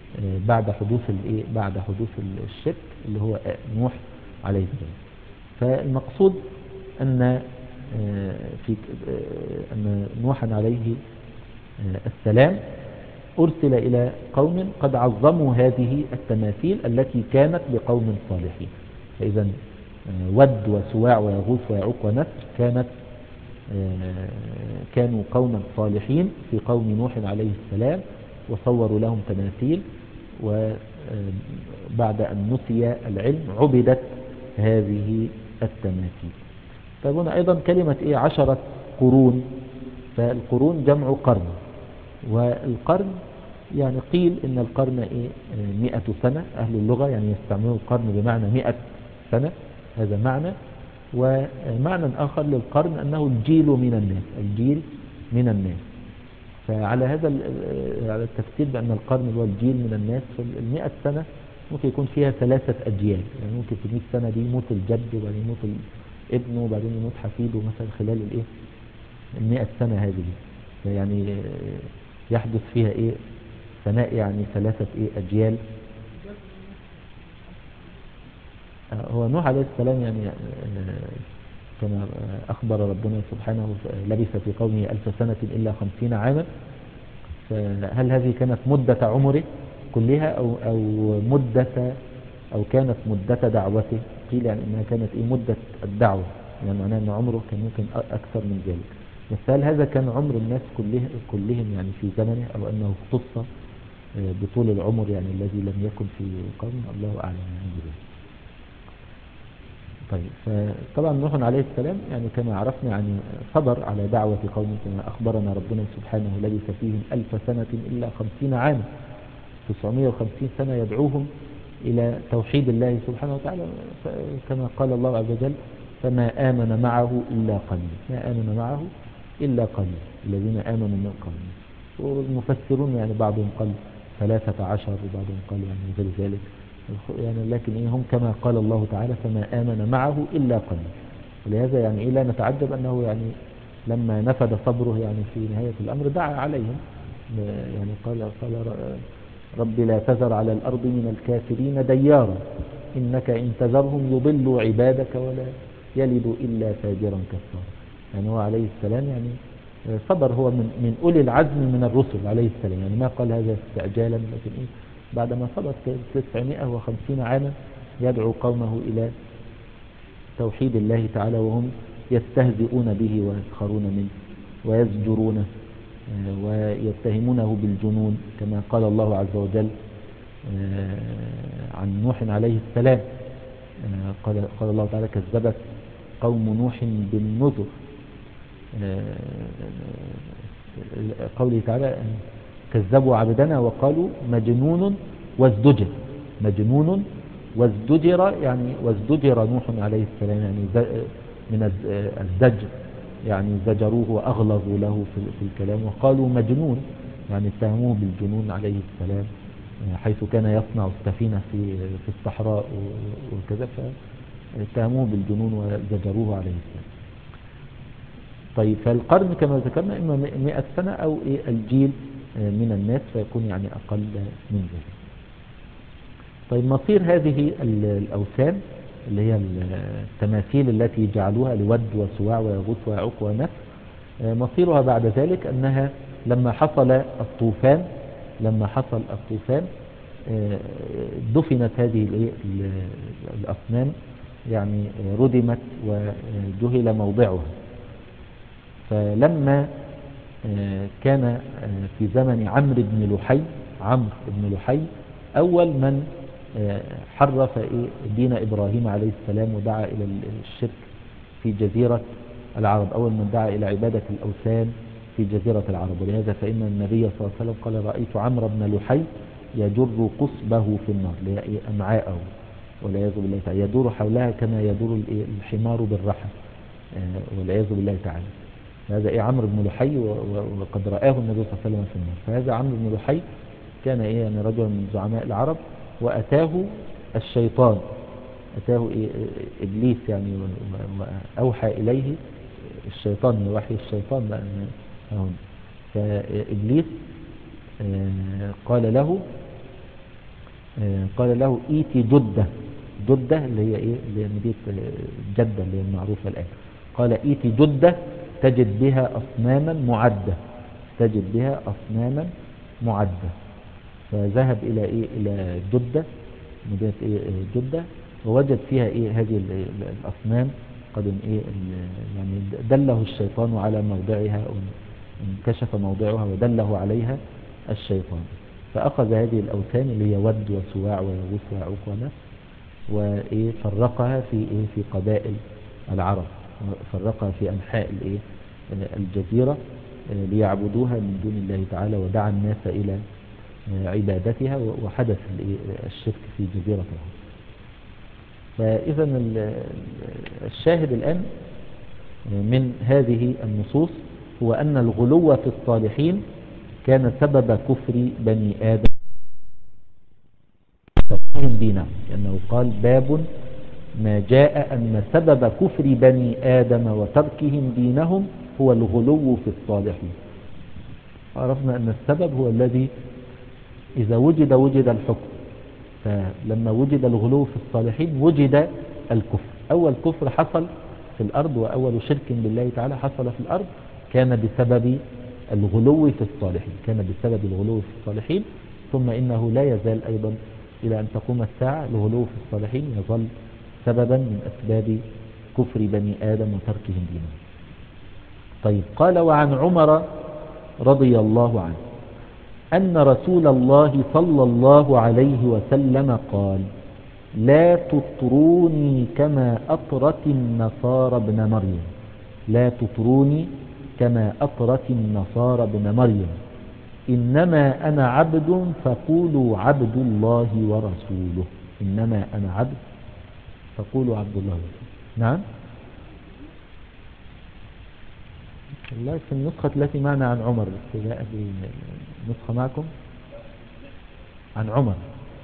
بعد حدوث الشرك اللي هو نوح عليه السلام. فالمقصود أن أن نوحا عليه السلام أرسل إلى قوم قد عظموا هذه التماثيل التي كانت بقوم صالحين. فإذا ود وسواع ويغوث ويعوق ونسر كانوا قوما صالحين في قوم نوح عليه السلام، وصوروا لهم تماثيل، وبعد أن نسي العلم عبدت هذه التماثيل. طيب هنا أيضا كلمة 10 قرون، فالقرون جمع قرن، والقرن يعني قيل إن القرن 100 سنة. أهل اللغة يعني يستعملون القرن بمعنى 100 سنة، هذا معنى. ومعنى آخر للقرن أنه الجيل من الناس، الجيل من الناس. فعلى هذا على التفسير بأن القرن هو الجيل من الناس، فالمئة سنة ممكن يكون فيها 3 أجيال. يعني ممكن في 100 سنة دي يموت الجد، وبعدين يموت الابن، وبعدين يموت حفيده مثلا خلال 100 سنة هذه. يعني يحدث فيها ثناء، يعني 3 أجيال. هو نوح عليه السلام يعني كما أخبر ربنا سبحانه لبث في قومه 1000 سنة إلا 50 عاما. فهل هذه كانت مدة عمره كلها أو كانت مدة دعوته؟ قيل يعني إنها كانت مدة الدعوة، يعني معناه أن عمره كان ممكن أكثر من ذلك. بس هل هذا كان عمر الناس كلهم يعني في زمنه، أو أنه اختص بطول العمر يعني الذي لم يكن في قومه؟ الله أعلم يعني بذلك. طيب، فطبعا نوح عليه السلام يعني كما عرفنا يعني صبر على دعوة قومه، كما أخبرنا ربنا سبحانه لبث فيهم 1000 سنة إلا 50 عاما، 950 سنة يدعوهم إلى توحيد الله سبحانه وتعالى. كما قال الله عز وجل: فما آمن معه إلا قليل، ما آمن معه إلا قليل الذين آمنوا من قومه. والمفسرون يعني بعضهم قال 13 وبعضهم قال يعني غير ذلك، يعني لكن هم كما قال الله تعالى: فما آمن معه إلا قليل. ولهذا يعني لا نتعجب أنه يعني لما نفد صبره يعني في نهاية الأمر دعا عليهم، يعني قال رب لا تذر على الأرض من الكافرين ديارا إنك إن تذرهم يضلوا عبادك ولا يلدوا إلا فاجرا كفارا. يعني هو عليه السلام يعني صبر، هو من أولي العزم من الرسل عليه السلام، يعني ما قال هذا استعجالا، لكن بعدما صبر 950 عاما يدعو قومه إلى توحيد الله تعالى، وهم يستهزئون به ويسخرون منه ويزجرونه ويتهمونه بالجنون، كما قال الله عز وجل عن نوح عليه السلام. قال الله تعالى: كذبت قوم نوح بالنذر. قوله تعالى: كذبوا عبدنا وقالوا مجنون وازدجر. مجنون وازدجر، يعني وازدجر نوح عليه السلام يعني من الزجر، يعني زجروه وأغلظوا له في الكلام، وقالوا مجنون، يعني اتهموه بالجنون عليه السلام، حيث كان يصنع السفينة في الصحراء وكذا، فاتهموه بالجنون وزجروه عليه السلام. طيب، فالقرن كما ذكرنا إما 100 سنة أو الجيل من الناس، فيكون يعني أقل من ذلك. طيب، مصير هذه الأوثان اللي هي التماثيل التي جعلوها لود وسواع ويغوث ويعوق ونسر، مصيرها بعد ذلك أنها لما حصل الطوفان دفنت هذه الأصنام، يعني ردمت وجهل موضعها. فلما كان في زمن عمرو بن لحي أول من حرف دين إبراهيم عليه السلام ودعا إلى الشرك في جزيرة العرب، أول من دعا إلى عبادة الأوثان في جزيرة العرب. ولهذا فإن النبي صلى الله عليه وسلم قال رأيت عمرو بن لحي يجر قصبه في النار، اللي هي أمعاءه والعياذ بالله تعالى، يدور حولها كما يدور الحمار بالرحى والعياذ بالله تعالى. هذا عمرو بن لحي وقد رآه النبي صلى الله عليه وسلم في النار. فهذا عمرو بن لحي كان يعني رجل من زعماء العرب، وأتاه الشيطان، أتاه إبليس يعني، وأوحى إليه الشيطان من وحي الشيطان بقى هون. فإبليس قال له إيتي جدة. جدة اللي هي اللي هي مدينة جدة اللي هي المعروفة الآن. قال إيتي جدة تجد بها أصناما معدة، تجد بها أصناما معدة. فذهب إلى جدة، مدينة جدة، ووجد فيها هذه الأصنام قد يعني دله الشيطان على موضعها، انكشف موضعها ودله عليها الشيطان. فأخذ هذه الأوثان اللي هي ود وسواع ويغوث ويعوق ونسر، وفرقها في قبائل العرب، وفرقها في أنحاء الجزيرة ليعبدوها من دون الله تعالى، ودعا الناس إلى عبادتها، وحدث الشرك في جزيرة العرب. فإذا الشاهد الآن من هذه النصوص هو أن الغلو في الصالحين كان سبب كفر بني آدم دينهم، لأنه قال باب ما جاء أن سبب كفر بني آدم وتركهم دينهم هو الغلو في الصالحين. عرفنا أن السبب هو الذي إذا وجد الحكم. فلما وجد الغلو في الصالحين وجد الكفر. أول كفر حصل في الأرض وأول شرك بالله تعالى حصل في الأرض كان بسبب الغلو في الصالحين، ثم إنه لا يزال أيضا إلى أن تقوم الساعة الغلو في الصالحين يظل سببا من أسباب كفر بني آدم وتركهم دينهم. طيب، قال وعن عمر رضي الله عنه أن رسول الله صلى الله عليه وسلم قال لا تطروني كما أطرت النصارى ابن مريم، لا تطروني كما أطرت النصارى ابن مريم، إنما أنا عبد فقولوا عبد الله ورسوله. إنما أنا عبد فقولوا عبد الله ورسوله. نعم، والله في النسخة التي معنا عن عمر، بس لا أدري النسخة معكم عن عمر.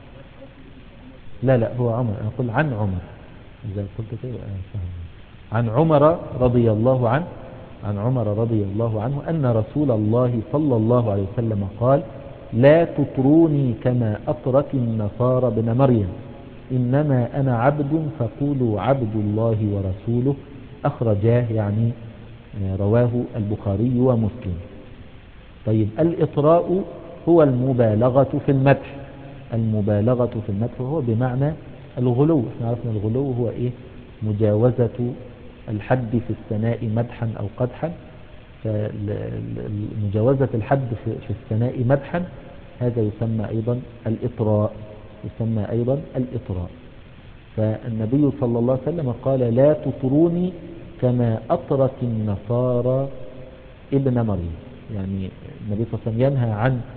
لا هو عمر، أنا أقول عن عمر، إذا قلت كده فهم. عن عمر رضي الله عنه، عن عمر رضي الله عنه أن رسول الله صلى الله عليه وسلم قال لا تطروني كما أطرت النصارى ابن مريم، إنما أنا عبد فقولوا عبد الله ورسوله. أخرجاه يعني رواه البخاري ومسلم. طيب، الإطراء هو المبالغة في المدح. المبالغة في المدح هو بمعنى الغلو. احنا عرفنا الغلو هو مجاوزة الحد في الثناء مدحا أو قدحا. فمجاوزة الحد في الثناء مدحا هذا يسمى أيضا الإطراء، فالنبي صلى الله عليه وسلم قال لا تطروني كما أطرت النصارى ابن مريم. يعني النبي صلى الله عليه وسلم ينهى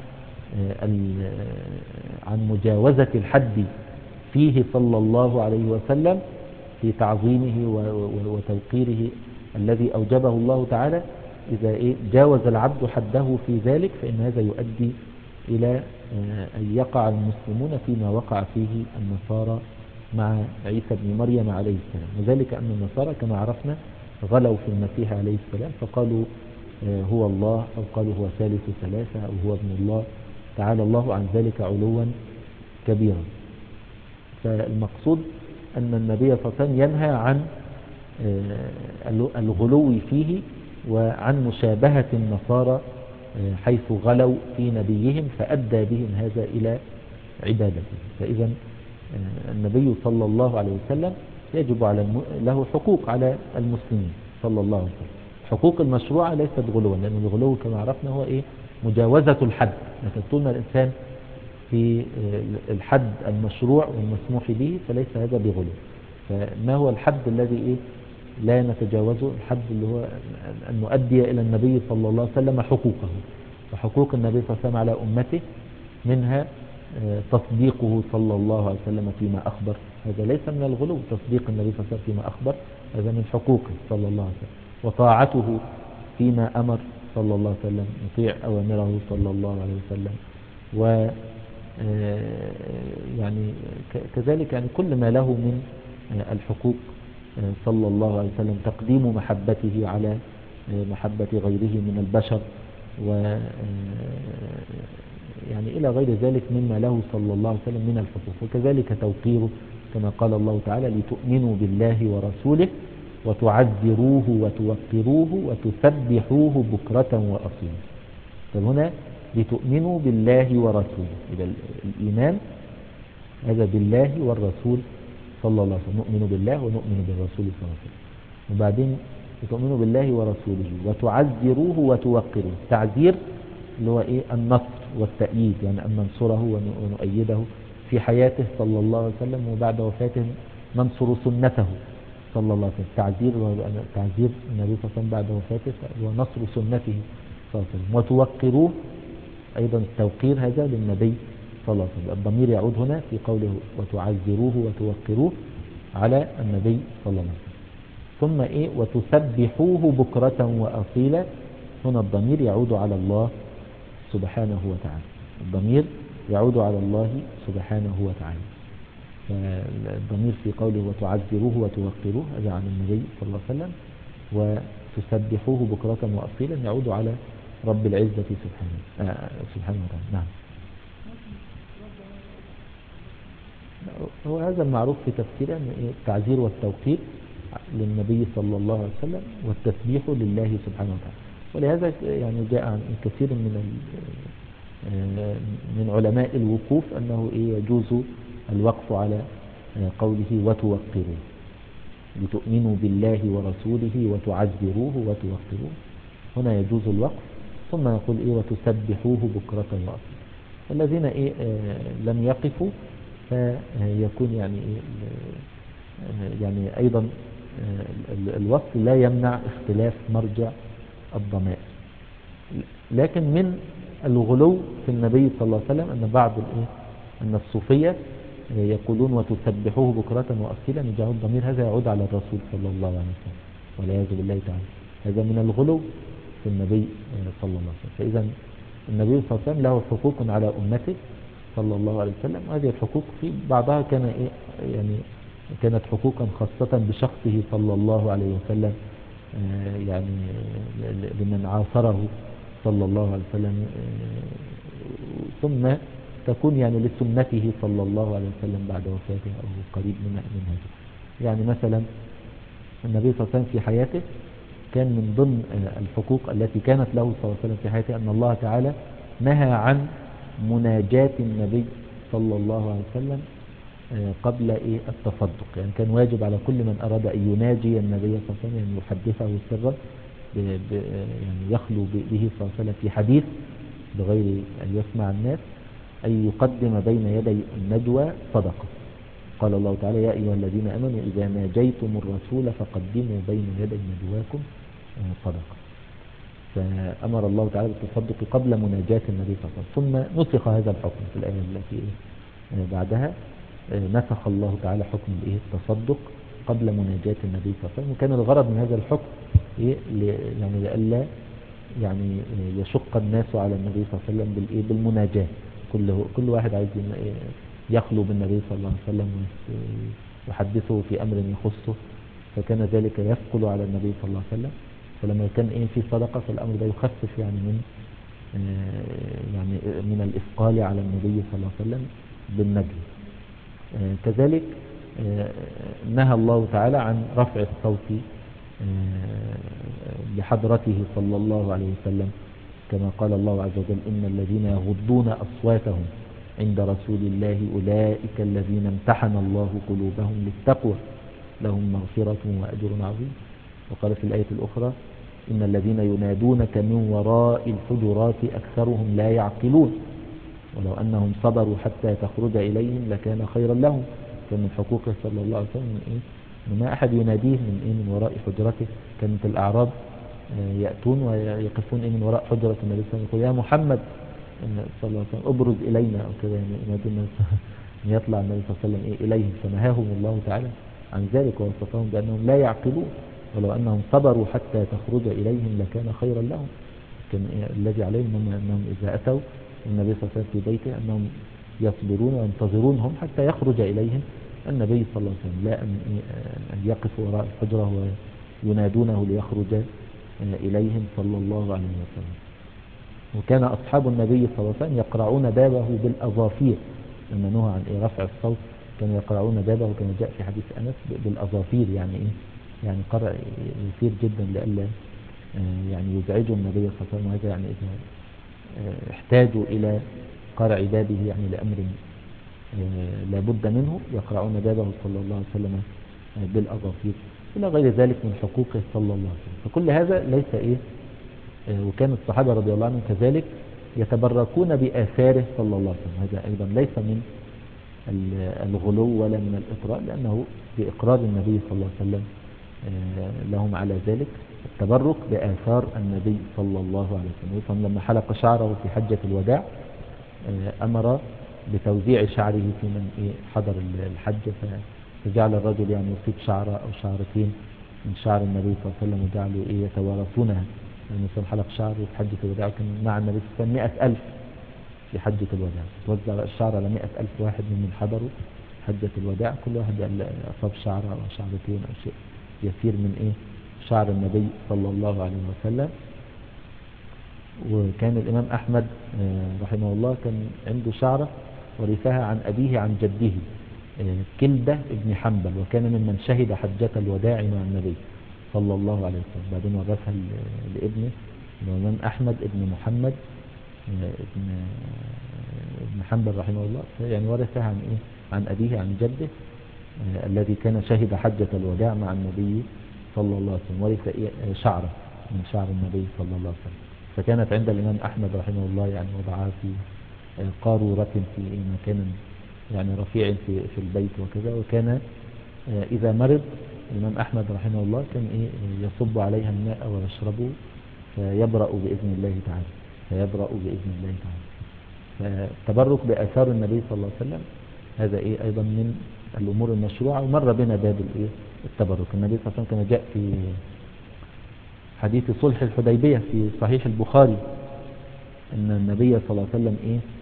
عن مجاوزة الحد فيه صلى الله عليه وسلم في تعظيمه وتوقيره الذي أوجبه الله تعالى. إذا جاوز العبد حده في ذلك فإن هذا يؤدي إلى أن يقع المسلمون فيما وقع فيه النصارى مع عيسى بن مريم عليه السلام. وذلك أن النصارى كما عرفنا غلوا في المسيح عليه السلام، فقالوا هو الله، أو قالوا هو ثالث ثلاثة، أو هو ابن الله، تعالى الله عن ذلك علوا كبيرا. فالمقصود أن النبي صلى الله عليه وسلم ينهى عن الغلو فيه وعن مشابهة النصارى حيث غلوا في نبيهم فأدى بهم هذا إلى عبادته. فإذا النبي صلى الله عليه وسلم يجب له حقوق على المسلمين صلى الله عليه وسلم. حقوق المشروعة ليست غلوا، لأن الغلو كما عرفنا هو مجاوزة الحد. لكن طول ما الإنسان في الحد المشروع والمسموح به فليس هذا بغلو. فما هو الحد الذي لا نتجاوزه، الحد اللي هو أن نؤدي إلى النبي صلى الله عليه وسلم حقوقه. وحقوق النبي صلى الله عليه وسلم على أمته منها تصديقه صلى الله عليه وسلم فيما أخبر، هذا ليس من الغلو، تصديق النبي صلى الله عليه وسلم فيما أخبر هذا من حقوقه صلى الله عليه وسلم. وطاعته فيما أمر صلى الله عليه وسلم، نطيع أوامره صلى الله عليه وسلم. و يعني كذلك يعني كل ما له من الحقوق صلى الله عليه وسلم، تقديم محبته على محبة غيره من البشر، و يعني إلى غير ذلك مما له صلى الله عليه وسلم من الحقوق. وكذلك توقيره كما قال الله تعالى لتؤمنوا بالله ورسوله وتعذروه وتوقروه وتسبحوه بكرة وأصيلا. فهنا لتؤمنوا بالله ورسوله، إذا الإيمان هذا بالله والرسول صلى الله عليه وسلم، نؤمن بالله ونؤمن بالرسول صلى الله عليه وسلم. وبعدين تؤمنوا بالله ورسوله وتعذروه وتوقروه. تعذير اللي هو إيه؟ النصر والتأييد، يعني أن ننصره ونؤيده في حياته صلى الله عليه وسلم، وبعد وفاته ننصر سنته صلى الله عليه وسلم. تعذير النبي صلى الله عليه وسلم بعد وفاته ونصر سنته صلى الله عليه وسلم. وتوقروه أيضا، التوقير هذا للنبي صلى الله عليه وسلم. الضمير يعود هنا في قوله وتعذروه وتوقروه على النبي صلى الله عليه وسلم. ثم إيه؟ وتسبحوه بكرة وأصيلا. هنا الضمير يعود على الله سبحانه وتعالى، الضمير يعود على الله سبحانه وتعالى. فالضمير في قوله وتعذروه وتوقروه هذا عن النبي صلى الله عليه وسلم، وتسبحوه بكرة وأصيلا يعود على رب العزة سبحانه وتعالى. نعم. هو هذا المعروف في تفسيره، التعذير والتوقير للنبي صلى الله عليه وسلم، والتسبيح لله سبحانه وتعالى. ولهذا يعني جاء عن كثير من علماء الوقوف أنه يجوز الوقف على قوله وتوقروه، لتؤمنوا بالله ورسوله وتعذروه وتوقروه، هنا يجوز الوقف. ثم يقول وتسبحوه بكرة وأصيلا. الذين لم يقفوا فيكون يعني أيضا الوصف لا يمنع اختلاف مرجع الضمائر. لكن من الغلو في النبي صلى الله عليه وسلم أن بعض أن الصوفية يقولون وتسبحوه بكرة وأصيلا، يجعلون الضمير هذا يعود على الرسول صلى الله عليه وسلم والعياذ بالله تعالى. هذا من الغلو في النبي صلى الله عليه وسلم. فإذا النبي صلى الله عليه وسلم له حقوق على أمته صلى الله عليه وسلم، وهذه الحقوق في بعضها كانت حقوقا خاصة بشخصه صلى الله عليه وسلم، يعني لمن عاصره صلى الله عليه وسلم، ثم تكون يعني لسنته صلى الله عليه وسلم بعد وفاته أو قريب من هذا. يعني مثلا النبي صلى الله عليه وسلم في حياته كان من ضمن الحقوق التي كانت له صلى الله عليه وسلم في حياته أن الله تعالى نهى عن مناجاة النبي صلى الله عليه وسلم قبل التصدق. يعني كان واجب على كل من أراد أن يناجي النبي صلى الله عليه وسلم، يعني يحدثه سرا يعني يخلو به صلى الله عليه وسلم في حديث بغير أن يسمع الناس، أن يقدم بين يدي النجوى صدقة. قال الله تعالى يا أيها الذين آمنوا إذا ناجيتم الرسول فقدموا بين يدي نجواكم صدقة. فأمر الله تعالى بالتصدق قبل مناجاة النبي صلى الله عليه وسلم. ثم نسخ هذا الحكم في الآية التي بعدها، نسخ الله تعالى حكم التصدق قبل مناجاة النبي صلى الله عليه وسلم. وكان الغرض من هذا الحكم يعني لئلا يعني يشق الناس على النبي صلى الله عليه وسلم بالمناجاة. كل واحد عايز يخلو بالنبي صلى الله عليه وسلم ويحدثه في أمر يخصه، فكان ذلك يثقل على النبي صلى الله عليه وسلم. فلما كان في صدقة فالأمر ده يخفف يعني من الإثقال على النبي صلى الله عليه وسلم بالنجم. كذلك نهى الله تعالى عن رفع الصوت بحضرته صلى الله عليه وسلم، كما قال الله عز وجل إن الذين يغضون أصواتهم عند رسول الله أولئك الذين امتحن الله قلوبهم للتقوى لهم مغفرة وأجر عظيم. وقال في الآية الأخرى إن الذين ينادونك من وراء الحجرات أكثرهم لا يعقلون ولو أنهم صبروا حتى تخرج إليهم لكان خيرا لهم. كان من حقوقه صلى الله عليه وسلم ما أحد يناديه من وراء حجرته. كانت الأعراب يأتون ويقفون من وراء حجرة النبي صلى الله عليه وسلم، يقول يا محمد صلى الله عليه وسلم ابرز إلينا أو كذا، يعني ينادون الناس أن يطلع النبي صلى الله عليه وسلم إليهم، فنهاهم الله تعالى عن ذلك ووصفهم بأنهم لا يعقلون، ولو أنهم صبروا حتى تخرج إليهم لكان خيرا لهم. كان الذي عليهم أنهم إذا أتوا النبي صلى الله عليه وسلم في بيته أنهم يصبرون وينتظرونهم حتى يخرج إليهم النبي صلى الله عليه وسلم، لا أن يقفوا وراء الحجرة وينادونه ليخرج إليهم صلى الله عليه وسلم. وكان أصحاب النبي صلى الله عليه وسلم يقرعون بابه بالأظافير، لما نهى عن رفع الصوت كانوا يقرعون بابه، كما جاء في حديث أنس بالأظافير، يعني يعني قرع يثير جدا لألا يعني يزعجوا النبي صلى الله عليه وسلم. وهذا يعني إذا احتاجوا إلى قرع بابه يعني لأمر لابد منه، يقرعون بابه صلى الله عليه وسلم بالأظافير، إلى غير ذلك من حقوقه صلى الله عليه وسلم. فكل هذا ليس وكان الصحابة رضي الله عنهم كذلك يتبركون بآثاره صلى الله عليه وسلم. هذا أيضا ليس من الغلو ولا من الإطراء، لأنه بإقرار النبي صلى الله عليه وسلم لهم على ذلك التبرك بآثار النبي صلى الله عليه وسلم. لما حلق شعره في حجة الوداع أمر بتوزيع شعره في من حضر الحج، فجعل الرجل يعني يصيب شعرة أو شعرتين من شعر النبي صلى الله عليه وسلم، وجعلوا يتوارثونها. المسلم حلق شعره في حجة الوداع، كان مع النبي صلى الله عليه وسلم 100,000 في حجة الوداع، توزع الشعر على 100,000 واحد من حضروا حجة الوداع، كل واحد أصاب شعرة أو شعرتين أو شيء يسير من شعر النبي صلى الله عليه وسلم. وكان الإمام أحمد رحمه الله كان عنده شعرة ورثها عن أبيه عن جده كلدة ابن حنبل، وكان ممن شهد حجة الوداع مع النبي صلى الله عليه وسلم، بعدين ورثها لابنه الإمام أحمد ابن محمد ابن حنبل رحمه الله، يعني ورثها عن أبيه عن جده الذي كان شهد حجة الوداع مع النبي صلى الله عليه وسلم، ورث شعرة من شعر النبي صلى الله عليه وسلم. فكانت عند الإمام أحمد رحمه الله يعني وضعها في قارورة في مكان يعني رفيع في البيت وكذا. وكان إذا مرض الإمام أحمد رحمه الله كان يصب عليها الماء ويشربه فيبرأ بإذن الله تعالى، فيبرأ بإذن الله تعالى. فالتبرك بآثار النبي صلى الله عليه وسلم هذا أيضا من الأمور المشروعة. ومر بنا باب التبرك. النبي صلى الله عليه وسلم كما جاء في حديث صلح الحديبية في صحيح البخاري أن النبي صلى الله عليه وسلم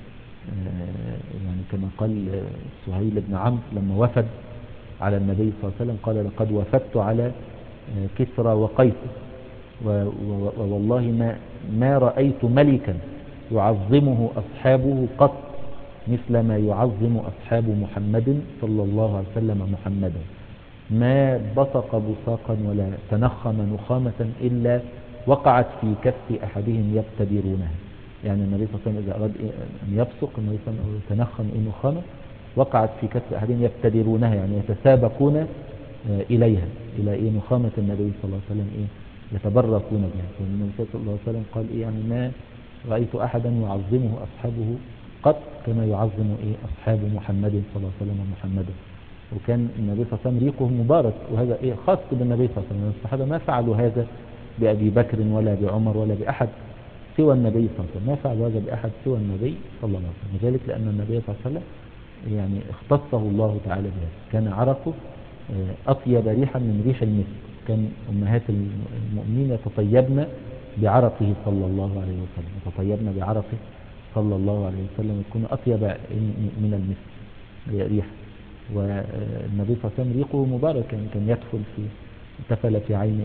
يعني كما قال سهيل بن عمرو لما وفد على النبي صلى الله عليه وسلم قال لقد وفدت على كسرى وقيصر والله ما رأيت ملكا يعظمه أصحابه قط مثل ما يعظم أصحاب محمد صلى الله عليه وسلم محمدا، ما بصق بصاقا ولا تنخم نخامة إلا وقعت في كف أحدهم يقتدرونها. يعني النبي صلى الله عليه وسلم إذا أراد أن يبصق النبي صلى الله عليه وسلم يتنخم نخامة وقعت في كف أحدهم يقتدرونها، يعني يتسابقون إليها إلى نخامة النبي صلى الله عليه وسلم يتبركون بها. والنبي صلى الله عليه وسلم قال يعني ما رأيت أحدا يعظمه أصحابه قط كما يعظم أصحاب محمد صلى الله عليه وسلم محمدا. وكان النبي صلى الله عليه وسلم ريقه مبارك، وهذا خاص بالنبي صلى الله عليه وسلم. الصحابة ما فعلوا هذا بأبي بكر ولا بعمر ولا بأحد سوى النبي صلى الله عليه وسلم، ما فعلوا هذا بأحد سوى النبي صلى الله عليه وسلم، وذلك لأن النبي صلى الله عليه وسلم يعني اختصه الله تعالى بهذا. كان عرقه أطيب ريحا من ريح المسك، كان أمهات المؤمنين يتطيبن بعرقه صلى الله عليه وسلم، يتطيبن بعرقه صلى الله عليه وسلم، يكون أطيب من المسك ريح. والنبي صلى الله عليه وسلم ريقه مبارك، كان يدخل تفل في عين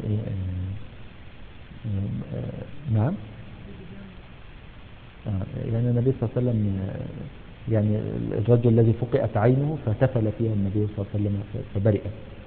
نعم يعني النبي صلى الله عليه وسلم يعني الرجل الذي فقئت عينه فتفل فيها النبي صلى الله عليه وسلم فبرئ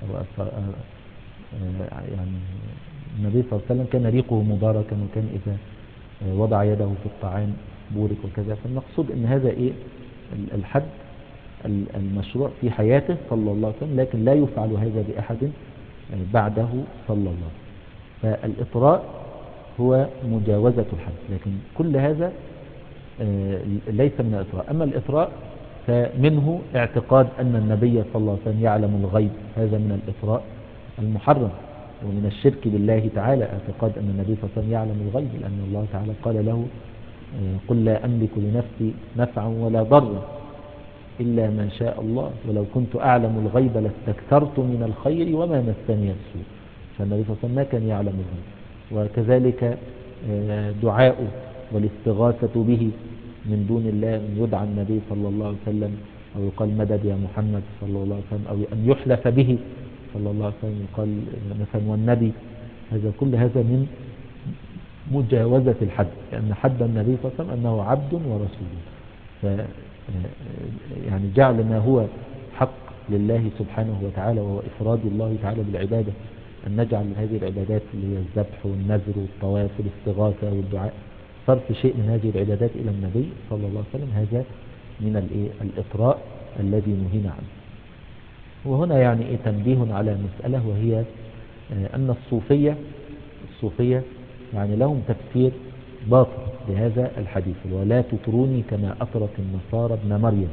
يعني النبي صلى الله عليه وسلم كان ريقه مباركا، وكان إذا وضع يده في الطعام بورك وكذا. فالمقصود ان هذا الحد المشروع في حياته صلى الله عليه وسلم، لكن لا يفعل هذا بأحد بعده صلى الله عليه وسلم. فالإطراء هو مجاوزة الحد، لكن كل هذا ليس من الإطراء. أما الإطراء فمنه اعتقاد أن النبي صلى الله عليه وسلم يعلم الغيب، هذا من الإطراء المحرم. ومن الشرك بالله تعالى اعتقاد أن النبي صلى الله عليه وسلم يعلم الغيب، لأن الله تعالى قال له قل لا أملك لنفسي نفعا ولا ضرا إلا ما شاء الله ولو كنت أعلم الغيب لاستكثرت من الخير وما مسني السوء. فالنبي صلى الله عليه وسلم ما كان يعلم الغيب. وكذلك دعاؤه والاستغاثة به من دون الله، أن يدعى النبي صلى الله عليه وسلم أو يقال مدد يا محمد صلى الله عليه وسلم، أو أن يحلف به صلى الله عليه وسلم، يقال مثلا والنبي. كل هذا من مجاوزة الحد، لأن حد النبي صلى الله عليه وسلم أنه عبد ورسول. ف يعني جعل ما هو حق لله سبحانه وتعالى وهو إفراد الله تعالى بالعبادة، أن نجعل هذه العبادات اللي هي الذبح والنذر والطواف والاستغاثة والدعاء صرف شيء من هذه العبادات إلى النبي صلى الله عليه وسلم، هذا من الإطراء الذي نهينا عنه. وهنا يعني تنبيه على مسألة، وهي أن الصوفية يعني لهم تفسير باطل لهذا الحديث، ولا تطروني كما أطرت النصارى ابن مريم،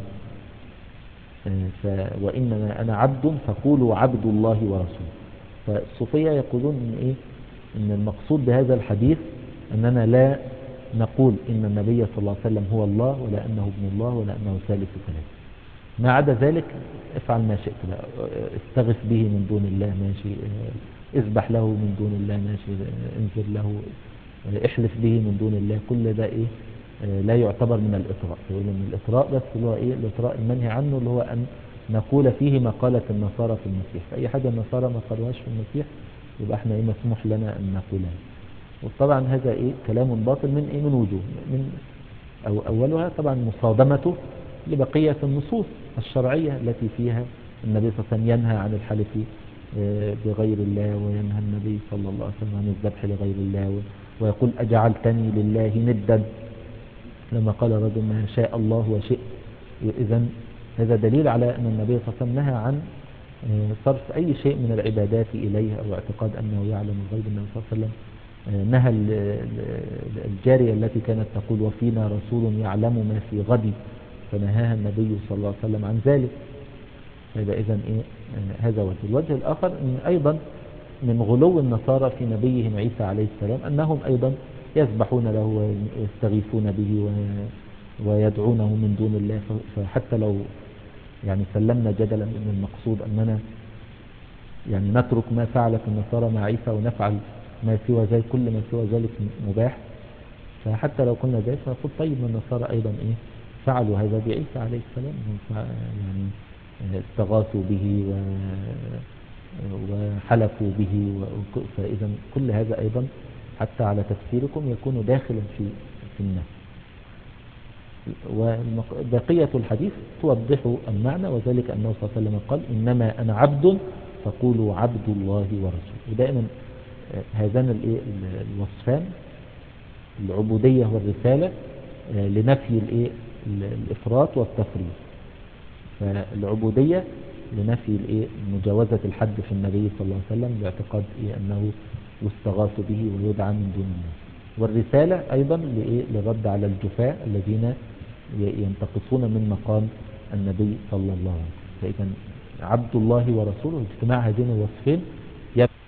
وإنما أنا عبد فقولوا عبد الله ورسوله. فالصوفية يقولون إن المقصود بهذا الحديث أننا لا نقول إن النبي صلى الله عليه وسلم هو الله، ولا أنه ابن الله، ولا أنه ثالث ثلاثة. ما عدا ذلك افعل ما شئت بقى، استغث به من دون الله ماشي، اذبح له من دون الله ماشي، انزل له، احلف به من دون الله. كل ده لا يعتبر من الإطراء. يقول ان الإطراء بس اللي هو الإطراء المنهي عنه، اللي هو أن نقول فيه ما قالت النصارى في المسيح. فأي حاجة النصارى ما قالوهاش في المسيح يبقى احنا مسموح لنا أن نقولها. وطبعا هذا كلام باطل من وجوه. أو أولها طبعا مصادمته لبقية النصوص الشرعية التي فيها النبي صلى الله عليه وسلم ينهى عن الحلف بغير الله، وينهى النبي صلى الله عليه وسلم عن الذبح لغير الله، ويقول أجعلتني لله ندا لما قال رجل ما شاء الله وشئت. إذن هذا دليل على أن النبي صلى الله عليه وسلم نهى عن صرف أي شيء من العبادات إليه، أو اعتقاد أنه يعلم الغيب. النبي صلى الله عليه وسلم نهى الجارية التي كانت تقول وفينا رسول يعلم ما في غد، فنهاها النبي صلى الله عليه وسلم عن ذلك. فيبقى إذن هذا وجه. الوجه الآخر إن أيضا من غلو النصارى في نبيهم عيسى عليه السلام أنهم أيضا يذبحون له ويستغيثون به ويدعونه من دون الله. فحتى لو يعني سلمنا جدلا أن المقصود أننا يعني نترك ما فعلت النصارى مع عيسى ونفعل ما سوى ذلك، كل ما سوى ذلك مباح. فحتى لو كنا ذلك فنقول طيب ما النصارى أيضا فعلوا هذا بعيسى عليه السلام، يعني استغاثوا به وحلفوا به. فإذا كل هذا أيضا حتى على تفسيركم يكون داخلا في النهي. وبقية الحديث توضح المعنى، وذلك أنه صلى الله عليه وسلم قال إنما أنا عبد فقولوا عبد الله ورسوله. ودائما هذان الوصفان العبودية والرسالة لنفي الإفراط والتفريط. فالعبودية لنفي مجاوزة الحد في النبي صلى الله عليه وسلم باعتقاد أنه يستغاث به ويدعى من دون الله. والرسالة أيضا للرد على الجفاء الذين ينتقصون من مقام النبي صلى الله عليه وسلم. فإذا عبد الله ورسوله اجتماع هذين الوصفين